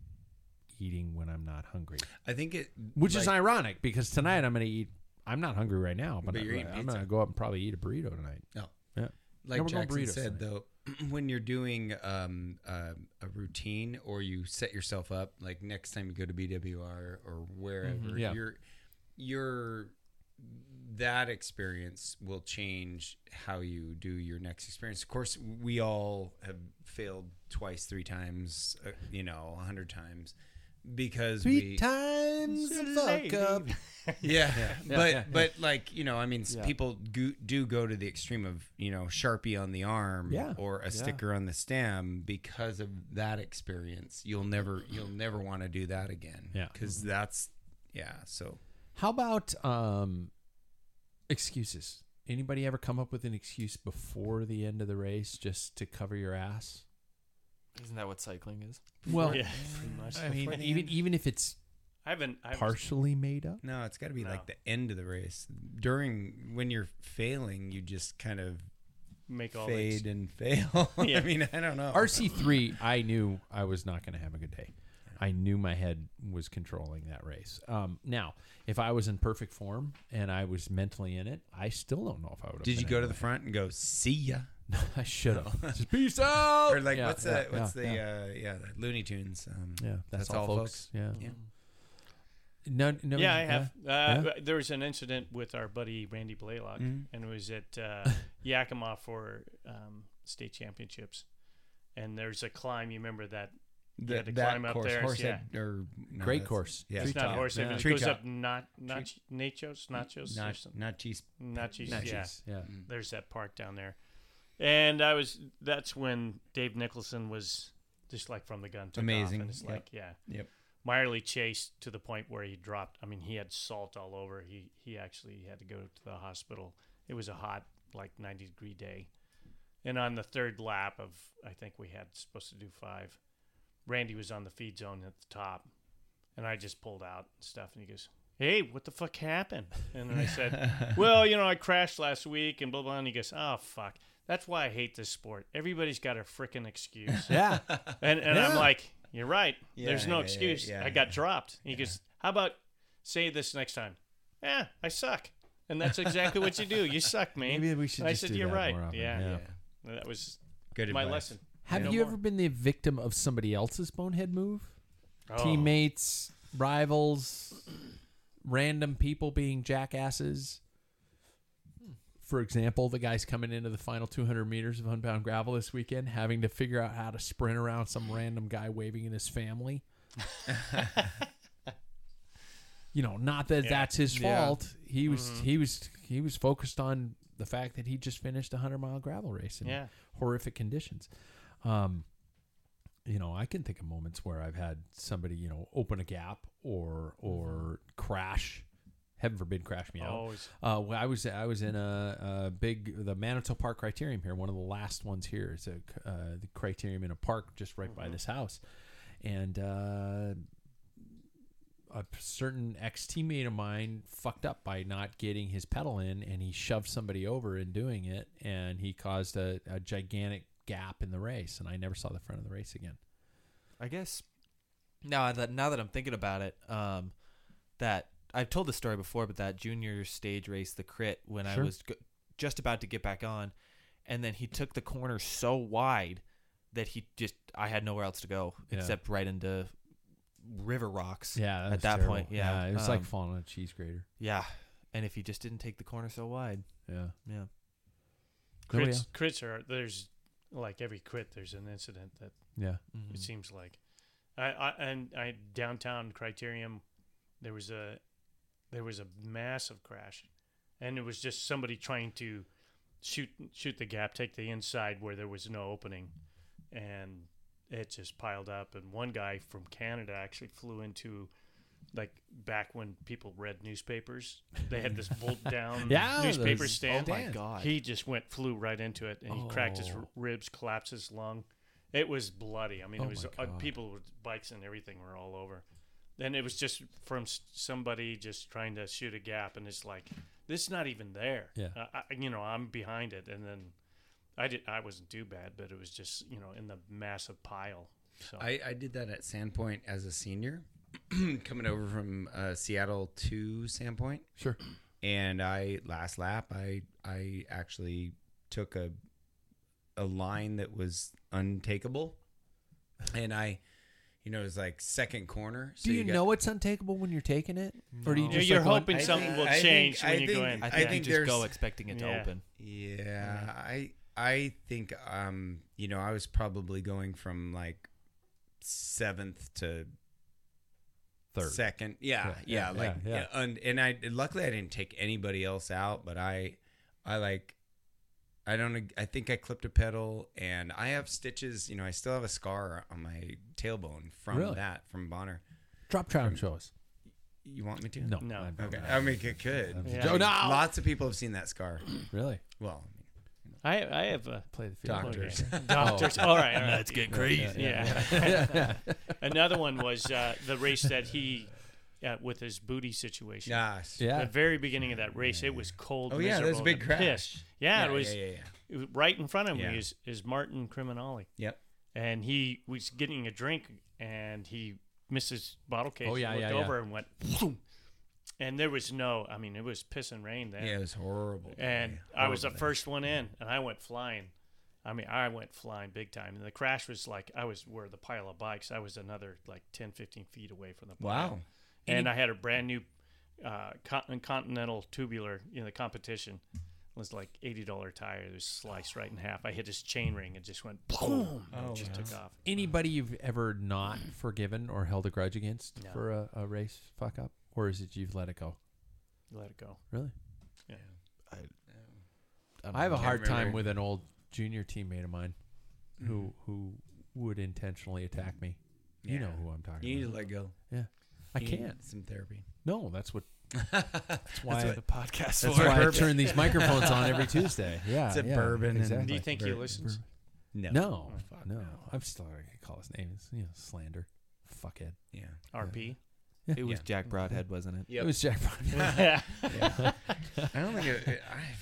eating when I'm not hungry. I think it, Which is like- ironic because tonight I'm going to eat. I'm not hungry right now, but, But you're I, eating I'm pizza. going to go up and probably eat a burrito tonight. No. Yeah. Like No, we're going Jackson burritos said, tonight. though, when you're doing um, uh, a routine or you set yourself up, like next time you go to B W R or wherever, Mhm, yeah. you're, you're, that experience will change how you do your next experience. Of course, we all have failed twice, three times, uh, you know, a hundred times. Because Three we, times a fuck up. yeah, yeah, but yeah. but like you know, I mean, s Yeah. people go, do go to the extreme of you know Sharpie on the arm Yeah. or a sticker on the stem because of that experience. You'll never you'll never want to do that again. Yeah. because that's yeah. So How about um, excuses? Anybody ever come up with an excuse before the end of the race just to cover your ass? Isn't that what cycling is? Well, Yeah, pretty much. I mean, Before the even end? even if it's I haven't. I was, partially made up. no, it's got to be No. like the end of the race. During when you're failing, you just kind of make all fade these. and fail. Yeah. I mean, I don't know. R C three, I knew I was not going to have a good day. I knew my head was controlling that race. Um, now, if I was in perfect form and I was mentally in it, I still don't know if I would have. Did you been go to able the front and go see ya? I should have. Just peace out. Or like Yeah, what's yeah, the what's yeah, the yeah. uh yeah the Looney Tunes um Yeah, that's, That's all, all, folks. Yeah. Yeah. No, no. Yeah, I have. Uh, Yeah? There was an incident with our buddy Randy Blaylock, Mhm. and it was at uh, Yakima for um, state championships. And there's a climb. You remember that The, had to that climb up course, there, Horsehead, yeah. or no, Great that's- course. Yeah, It's not Treetop. Horsehead. Yeah. It Treetop. goes up not not Nachos, Nachos, Not or something. not cheese. Nachos. Nachos, Yeah. yeah. There's that park down there, and I was. That's when Dave Nicholson was just like from the gun. Took Amazing. Off, and it's Yep. like yeah. Yep. Miley chased to the point where he dropped. I mean, he had salt all over. He he actually had to go to the hospital. It was a hot, like ninety degree day, and on the third lap of, I think we had supposed to do five. Randy was on the feed zone at the top, and I just pulled out and stuff. And he goes, "Hey, what the fuck happened?" And then I said, "Well, you know, I crashed last week," and blah blah. And he goes, "Oh fuck, that's why I hate this sport. Everybody's got a freaking excuse." Yeah. And and I'm Yeah. like, "You're right. Yeah, There's no yeah, yeah, excuse. yeah, I got yeah. dropped." And he goes, "How about say this next time?" Yeah, I suck. And that's exactly what you do. You suck, man. Maybe we should And I just said, do "You're that right." more often. Yeah. Yeah. That was Good my advice. lesson. Have No you more. ever been the victim of somebody else's bonehead move? Oh. Teammates, rivals, random people being jackasses. For example, the guys coming into the final two hundred meters of Unbound Gravel this weekend, having to figure out how to sprint around some random guy waving in his family. You know, not that Yeah. that's his Yeah. fault. He was Mhm. he was he was focused on the fact that he just finished a hundred mile gravel race in Yeah. horrific conditions. Um, you know, I can think of moments where I've had somebody, you know, open a gap or or crash. Heaven forbid, crash me out. Always. Uh, well, I was I was in a, a big the Manitou Park Criterium here, one of the last ones here. It's a uh, the criterium in a park just right by this house, and uh, a certain ex teammate of mine fucked up by not getting his pedal in, and he shoved somebody over in doing it, and he caused a, a gigantic gap in the race, and I never saw the front of the race again. I guess now that now that I'm thinking about it, um, that I've told this story before, but that junior stage race, the crit, when Sure. I was go- just about to get back on, and then he took the corner so wide that he just I had nowhere else to go Yeah. except right into river rocks. Yeah, at was that terrible. point, yeah, it was like um, falling on a cheese grater. yeah. And if he just didn't take the corner so wide, Yeah, yeah. Nobody Crits, else? crits are there's like every crit there's an incident that yeah. Mhm. it seems like. I, I and I downtown Criterium, there was a there was a massive crash, and it was just somebody trying to shoot shoot the gap, take the inside where there was no opening, and it just piled up. And one guy from Canada actually flew into, like back when people read newspapers, they had this bolt down Yeah, newspaper those- stand. Oh my God. He just went flew right into it, and he cracked his Oh. r- ribs, collapsed his lung. It was bloody. I mean, Oh it was my uh, God. people with bikes and everything were all over. And it was just from s- somebody just trying to shoot a gap, and it's like this is not even there. Yeah. Uh, I, you know, I'm behind it, and then I did. I wasn't too bad, but it was just you know in the massive pile. So I, I did that at Sandpoint as a senior, coming over from uh, Seattle to Sandpoint. Sure. And I last lap, I I actually took a a line that was untakeable, and I, you know, it was like second corner. So Do you, got- know it's untakeable when you're taking it, or do you No. just you're like going- hoping I something think- will I think- change I when you go think- in. I I think, think you just go there's- expecting it to Yeah. open. Yeah, I I think um you know I was probably going from like seventh to Third. second. Yeah, Yeah, yeah, yeah, like yeah, yeah. yeah, and and I luckily I didn't take anybody else out, but I I like I don't I think I clipped a pedal, and I have stitches. You know, I still have a scar on my tailbone from Really? that from Bonner. Drop trout and show us. You want me to? No, No. I- Okay. I mean, it could. Yeah. Oh, no. Lots of people have seen that scar. Really? Well, I I have a Play the field. Doctors. Okay. Doctors. All right. All right. Let's get crazy. Yeah. Another one was uh, the race that he, uh, with his booty situation. gosh. Yeah. The very beginning of that race, it was cold. Oh, yeah, there was a miserable, big and crash. pissed. Yeah, Yeah, it was. yeah, yeah, yeah. It was right in front of him Yeah. is is Martin Criminali, Yep. and he was getting a drink, and he missed his bottle case. Oh, yeah, looked yeah, yeah. over and went, and there was no. I mean, it was piss and rain then. Yeah, it was horrible. And Yeah, I was the horrible. first one in, and I went flying. I mean, I went flying big time. And the crash was like, I was where the pile of bikes. I was another like ten, fifteen feet away from the pile. Wow. And I had a brand new uh, con- Continental tubular in the competition. was like eighty dollar tire. It was sliced right in half. I hit his chain ring. It just went boom. Oh, it just wow. took off. Anybody you've ever not forgiven or held a grudge against No. for a, a race fuck up? Or is it you've let it go? Let it go. Really? Yeah. I, I have a Can't hard time remember. with an old junior teammate of mine who who would intentionally attack me. You Yeah. know who I'm talking You need to about. let go. Yeah. I You need can't. some therapy. No, that's what That's why the podcast that's for. why I Bourbon. turn these microphones on every Tuesday. Yeah. It's a yeah, bourbon and- Exactly. Do you think he Bur- listens? No. No. Oh, fuck no. no. I'm still going to call his name. It's, you know, slander. Fuckhead. Yeah. R P. It was Yeah. Jack Broadhead, wasn't it? Yep. It was Jack Brown. Yeah. Yeah. I don't think it, it,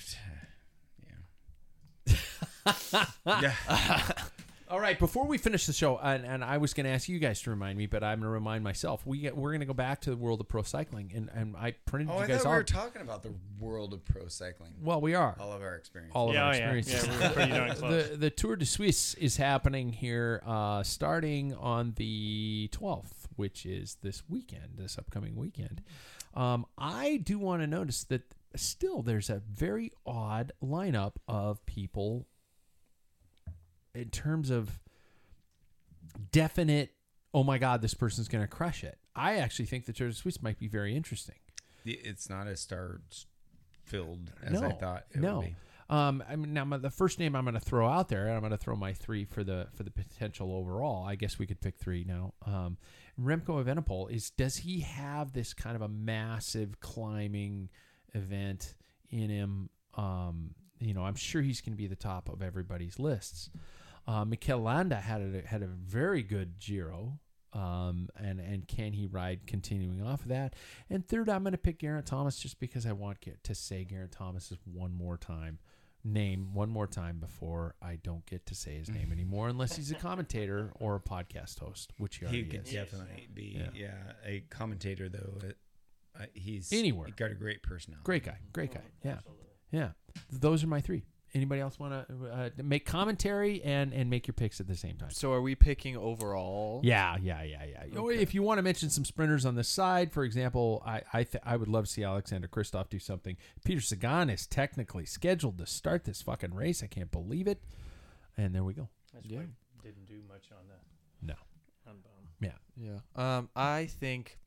I've. Yeah. Yeah. All right, before we finish the show, and, and I was going to ask you guys to remind me, but I'm going to remind myself. We get, we're going to go back to the world of pro cycling, and, and I printed Oh, you I guys thought we were off. talking about the world of pro cycling. Well, we are. All of our experience. All of Yeah, our oh, yeah. experiences. Yeah, we're pretty darn close. the the Tour de Suisse is happening here, uh, starting on the twelfth, which is this weekend, this upcoming weekend. Um, I do want to notice that still there's a very odd lineup of people in terms of definite, oh my God, this person's going to crush it. I actually think the Tour de Suisse might be very interesting. It's not as star filled as I thought it no. would be. Um, I mean, now my, the first name I'm going to throw out there, and I'm going to throw my three for the for the potential overall. I guess we could pick three now. Um, Remco Evenepoel is. Does he have this kind of a massive climbing event in him? Um, you know, I'm sure he's going to be the top of everybody's lists. Uh, Mikel Landa had a had a very good Giro. Um, and, and can he ride continuing off of that? And third, I'm going to pick Geraint Thomas just because I want get to say Geraint Thomas one more time, name one more time before I don't get to say his name anymore, unless he's a commentator or a podcast host, which he He already could is. definitely be, Yeah. yeah. a commentator though. It, uh, he's Anywhere. He's got a great personality. Great guy, great guy. Yeah, yeah. Those are my three. Anybody else want to uh, make commentary and, and make your picks at the same time? So are we picking overall? Yeah, yeah, yeah, yeah. Or if you want to mention some sprinters on the side, for example, I I, th- I would love to see Alexander Kristoff do something. Peter Sagan is technically scheduled to start this fucking race. I can't believe it. And there we go. That's Yeah. why I didn't do much on the No. on Bum. Yeah. Yeah. Um, I think.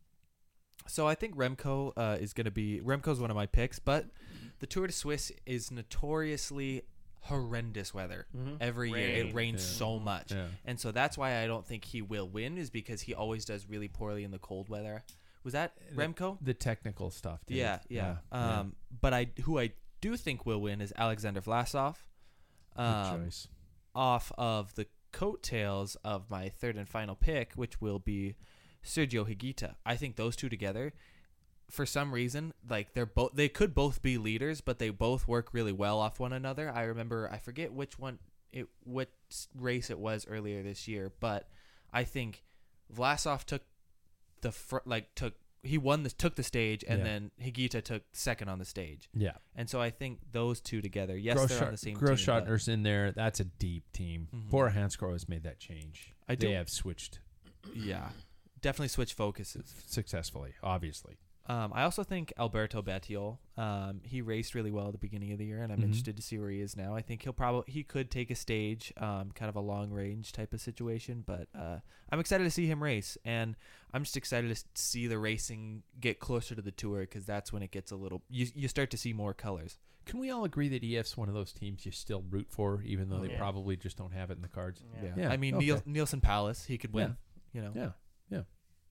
So I think Remco uh, is going to be Remco's one of my picks, but the Tour de Suisse is notoriously horrendous weather Mhm. every year. Rain. It rains Yeah. so much, Yeah. and so that's why I don't think he will win. Is because he always does really poorly in the cold weather. Was that Remco? The technical stuff, dude. Yeah, yeah. yeah. Um, but I who I do think will win is Alexander Vlasov. Good Um, choice. off of the coattails of my third and final pick, which will be Sergio Higuita. I think those two together, for some reason, like they're both, they could both be leaders, but they both work really well off one another. I remember, I forget which one, it what race it was earlier this year, but I think Vlasov took the fr- like took he won this took the stage, and Yeah. then Higuita took second on the stage. Yeah. And so I think those two together, yes, they're on the same team. but- Grossschartner's in there. That's a deep team. Mhm. Bora Hansgrohe has made that change. I they do- have switched Yeah, definitely switch focuses. successfully, obviously. Um, I also think Alberto Bettiol, um, he raced really well at the beginning of the year, and I'm Mhm. interested to see where he is now. I think he'll probably he could take a stage, um, kind of a long range type of situation, but uh, I'm excited to see him race, and I'm just excited to s- see the racing get closer to the Tour, because that's when it gets a little you you start to see more colors. Can we all agree that E F's one of those teams you still root for, even though Oh, they yeah. probably just don't have it in the cards? Yeah, Yeah, I mean okay. Niel, Nielsen Palace, he could win. Yeah. You know, Yeah, yeah.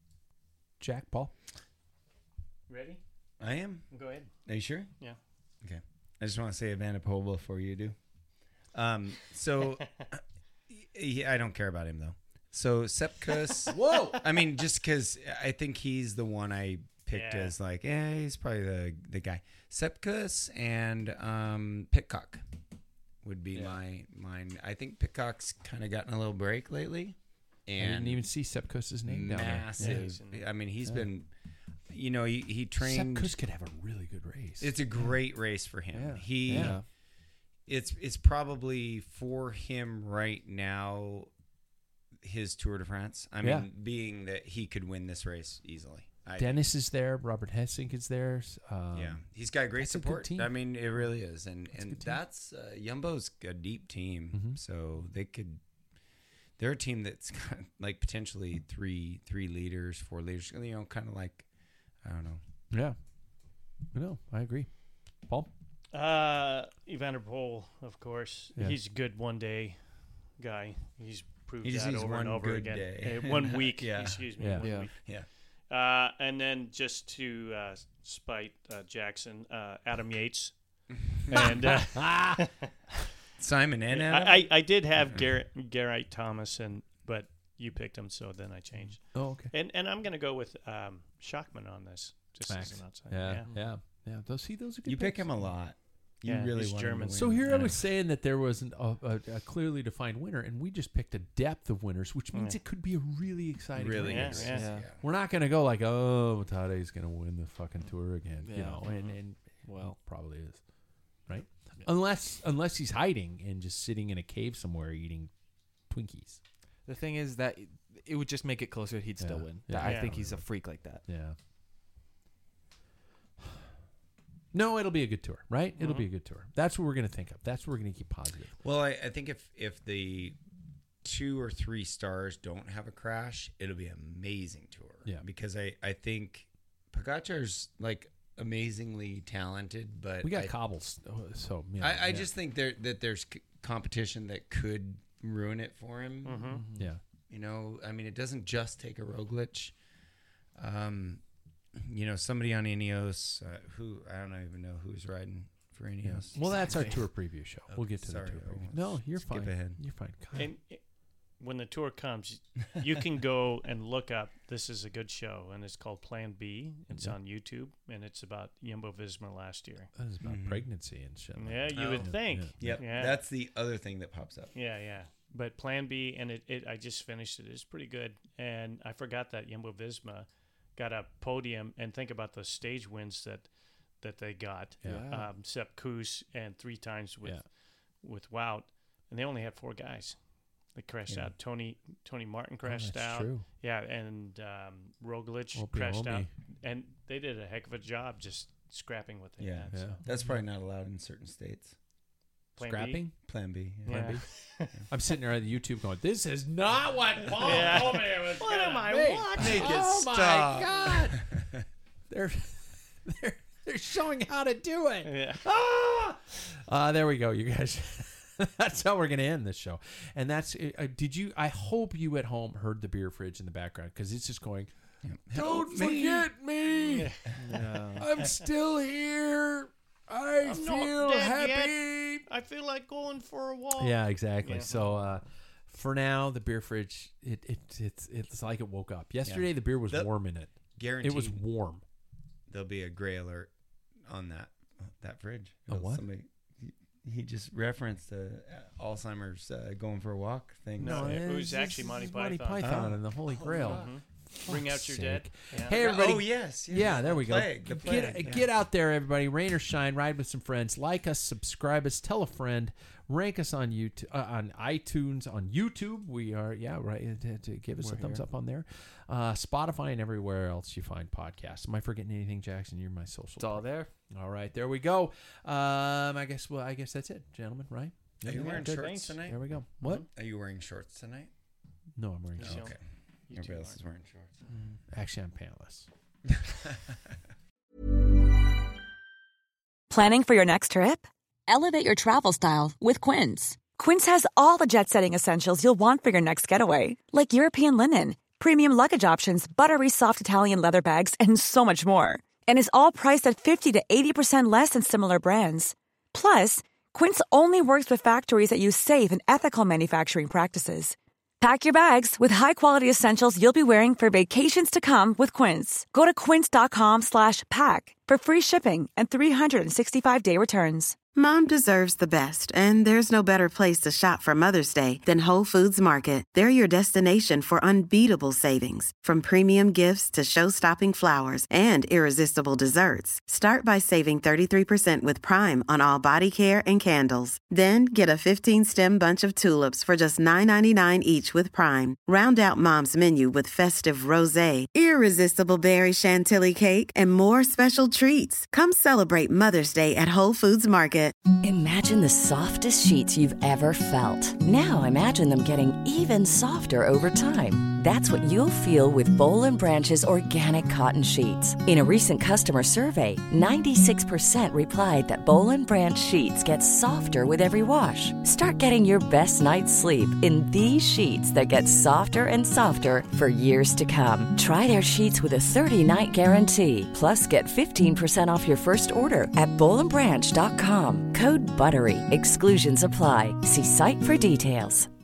Jack, Paul? Ready? I am. Go ahead. Are you sure? Yeah. Okay. I just want to say Evenepoel before you do. Um. So, yeah, I don't care about him though. So Sepkus. Whoa! I mean, just because I think he's the one I picked Yeah. as like, yeah, he's probably the the guy. Sepkus and um, Pitcock would be Yeah. my mine. I think Pitcock's kind of gotten a little break lately, I and didn't even see Sepkus's name down there. massive. Yeah. I mean, he's Yeah. been, you know, he, he trained. Sepkus could have a really good race. It's a great race for him. Yeah. He, Yeah. it's it's probably for him right now his Tour de France. I mean, Yeah. being that he could win this race easily. I Dennis is there. Robert Hessink is there. Um, yeah, he's got great that's a good support. team. I mean, it really is, and That's a and good team. that's uh, Yumbo's a deep team, Mhm. so they could. They're a team that's got, like potentially three three leaders, four leaders. You know, kind of like I don't know. Yeah. No, I agree. Paul? Uh, Evander Pol, of course. Yeah. He's a good one day guy. He's proved He just that needs over and one over good again. day. Uh, one week. Yeah. Excuse me. Yeah. One Yeah. week. Yeah. Uh, and then just to uh, spite uh, Jackson, uh, Adam Yates. and uh, Simon and Adam. I, I, I did have Garrett, Garrett Thomas, and but you picked him, so then I changed. Oh, okay. And and I'm going to go with um, Shockman on this. Just Max. as an outside. Yeah, yeah, yeah. Those, see, those are good you pick picks. him a lot. You Yeah, really he's want him to German. win. So here I Yeah. was saying that there wasn't a, a, a clearly defined winner, and we just picked a depth of winners, which means Yeah. it could be a really exciting really race. Yeah, is. yeah. We're not going to go like, oh, Tade's going to win the fucking tour again, you Yeah. know, and, and well, Well. probably is, right? Unless unless he's hiding and just sitting in a cave somewhere eating Twinkies. The thing is that it- it would just make it closer. He'd still Yeah. win. Yeah. I Yeah. think he's a freak like that. Yeah. No, it'll be a good tour, right? It'll Mhm. be a good tour. That's what we're going to think of. That's what we're going to keep positive. Well, I, I think if if the two or three stars don't have a crash, it'll be an amazing tour. Yeah. Because I, I think Pogacar's like amazingly talented, but We got I, cobbles, so you know, I, I yeah. just think there that there's c- competition that could ruin it for him. Mm-hmm. yeah. You know, I mean, it doesn't just take a Roglic. Um, you know, somebody on Ineos uh, who I don't even know who's riding for Ineos. Well, that's our tour preview show. We'll get to Sorry, the tour oh, preview. let's No, you're skip fine. ahead. You're fine. God. And it, when the tour comes, you can go and look up. This is a good show, and it's called Plan B. It's Yeah. on YouTube, and it's about Jumbo Visma last year. That is about Mhm. pregnancy and shit. like Yeah, that. you Oh. would think. Yeah. Yep, Yeah. that's the other thing that pops up. Yeah, yeah. But Plan B, and it, it I just finished it. It's pretty good. And I forgot that Jumbo Visma got a podium. And think about the stage wins that that they got. Yeah. Um, Sepp Kuss and three times with Yeah. with Wout, and they only had four guys. They crashed Yeah. out. Tony Tony Martin Oh, crashed that's out. True. Yeah, and um, Roglic Opie crashed Homie. out, and they did a heck of a job just scrapping what they Yeah. had. Yeah. So. That's probably not allowed in certain states. Plan B? Scrapping? Plan B. Yeah. I'm sitting there at the YouTube going, this is not what Paul Yeah. told me it was What gonna am I be. watching? Make it oh stop. my God. they're, they're, they're showing how to do it. Yeah. Ah! Uh, there we go, you guys. That's how we're going to end this show. And that's, uh, did you, I hope you at home heard the beer fridge in the background because it's just going, don't Help me. forget me. Yeah. I'm still here. I I'm not feel dead happy. I feel like going for a walk. Yeah, exactly. Yeah. So uh, for now, the beer fridge, it, it it's it's like it woke up. Yesterday, the beer was The- warm in it. Guaranteed. It was warm. There'll be a gray alert on that that fridge. A what? Somebody, he, he just referenced uh, Alzheimer's uh, going for a walk thing. No, So- it it's- was actually it's Monty Monty Python. Python Oh. and the Holy Grail. Mhm. Bring out your dead. Yeah. Hey, everybody. Oh yes. yes. Yeah, there The we plague, go. The plague. Get yeah. get out there, everybody. Rain or shine, ride with some friends. Like us, subscribe us, tell a friend, rank us on YouTube, uh, on iTunes, on YouTube. We are, yeah, right. To, to give us We're a thumbs here. up on there. Uh, Spotify and everywhere else you find podcasts. Am I forgetting anything, Jackson? You're my social. It's all there. All right, there we go. Um, I guess. Well, I guess that's it, gentlemen. Right? Are you Yeah, wearing good. shorts Thanks. tonight? There we go. What? Are you wearing shorts tonight? No, I'm wearing. No. shorts. Okay. You Everybody too, else is wearing shorts. Actually, I'm pantless. Planning for your next trip? Elevate your travel style with Quince. Quince has all the jet-setting essentials you'll want for your next getaway, like European linen, premium luggage options, buttery soft Italian leather bags, and so much more. And is all priced at fifty to eighty percent less than similar brands. Plus, Quince only works with factories that use safe and ethical manufacturing practices. Pack your bags with high-quality essentials you'll be wearing for vacations to come with Quince. Go to quince.com slash pack for free shipping and three sixty-five day returns. Mom deserves the best, and there's no better place to shop for Mother's Day than Whole Foods Market. They're your destination for unbeatable savings, from premium gifts to show-stopping flowers and irresistible desserts. Start by saving thirty-three percent with Prime on all body care and candles. Then get a fifteen-stem bunch of tulips for just nine ninety-nine each with Prime. Round out Mom's menu with festive rosé, irresistible berry chantilly cake, and more special treats. Come celebrate Mother's Day at Whole Foods Market. Imagine the softest sheets you've ever felt. Now imagine them getting even softer over time. That's what you'll feel with Boll and Branch's organic cotton sheets. In a recent customer survey, ninety-six percent replied that Boll and Branch sheets get softer with every wash. Start getting your best night's sleep in these sheets that get softer and softer for years to come. Try their sheets with a thirty-night guarantee. Plus, get fifteen percent off your first order at boll and branch dot com. Code BUTTERY. Exclusions apply. See site for details.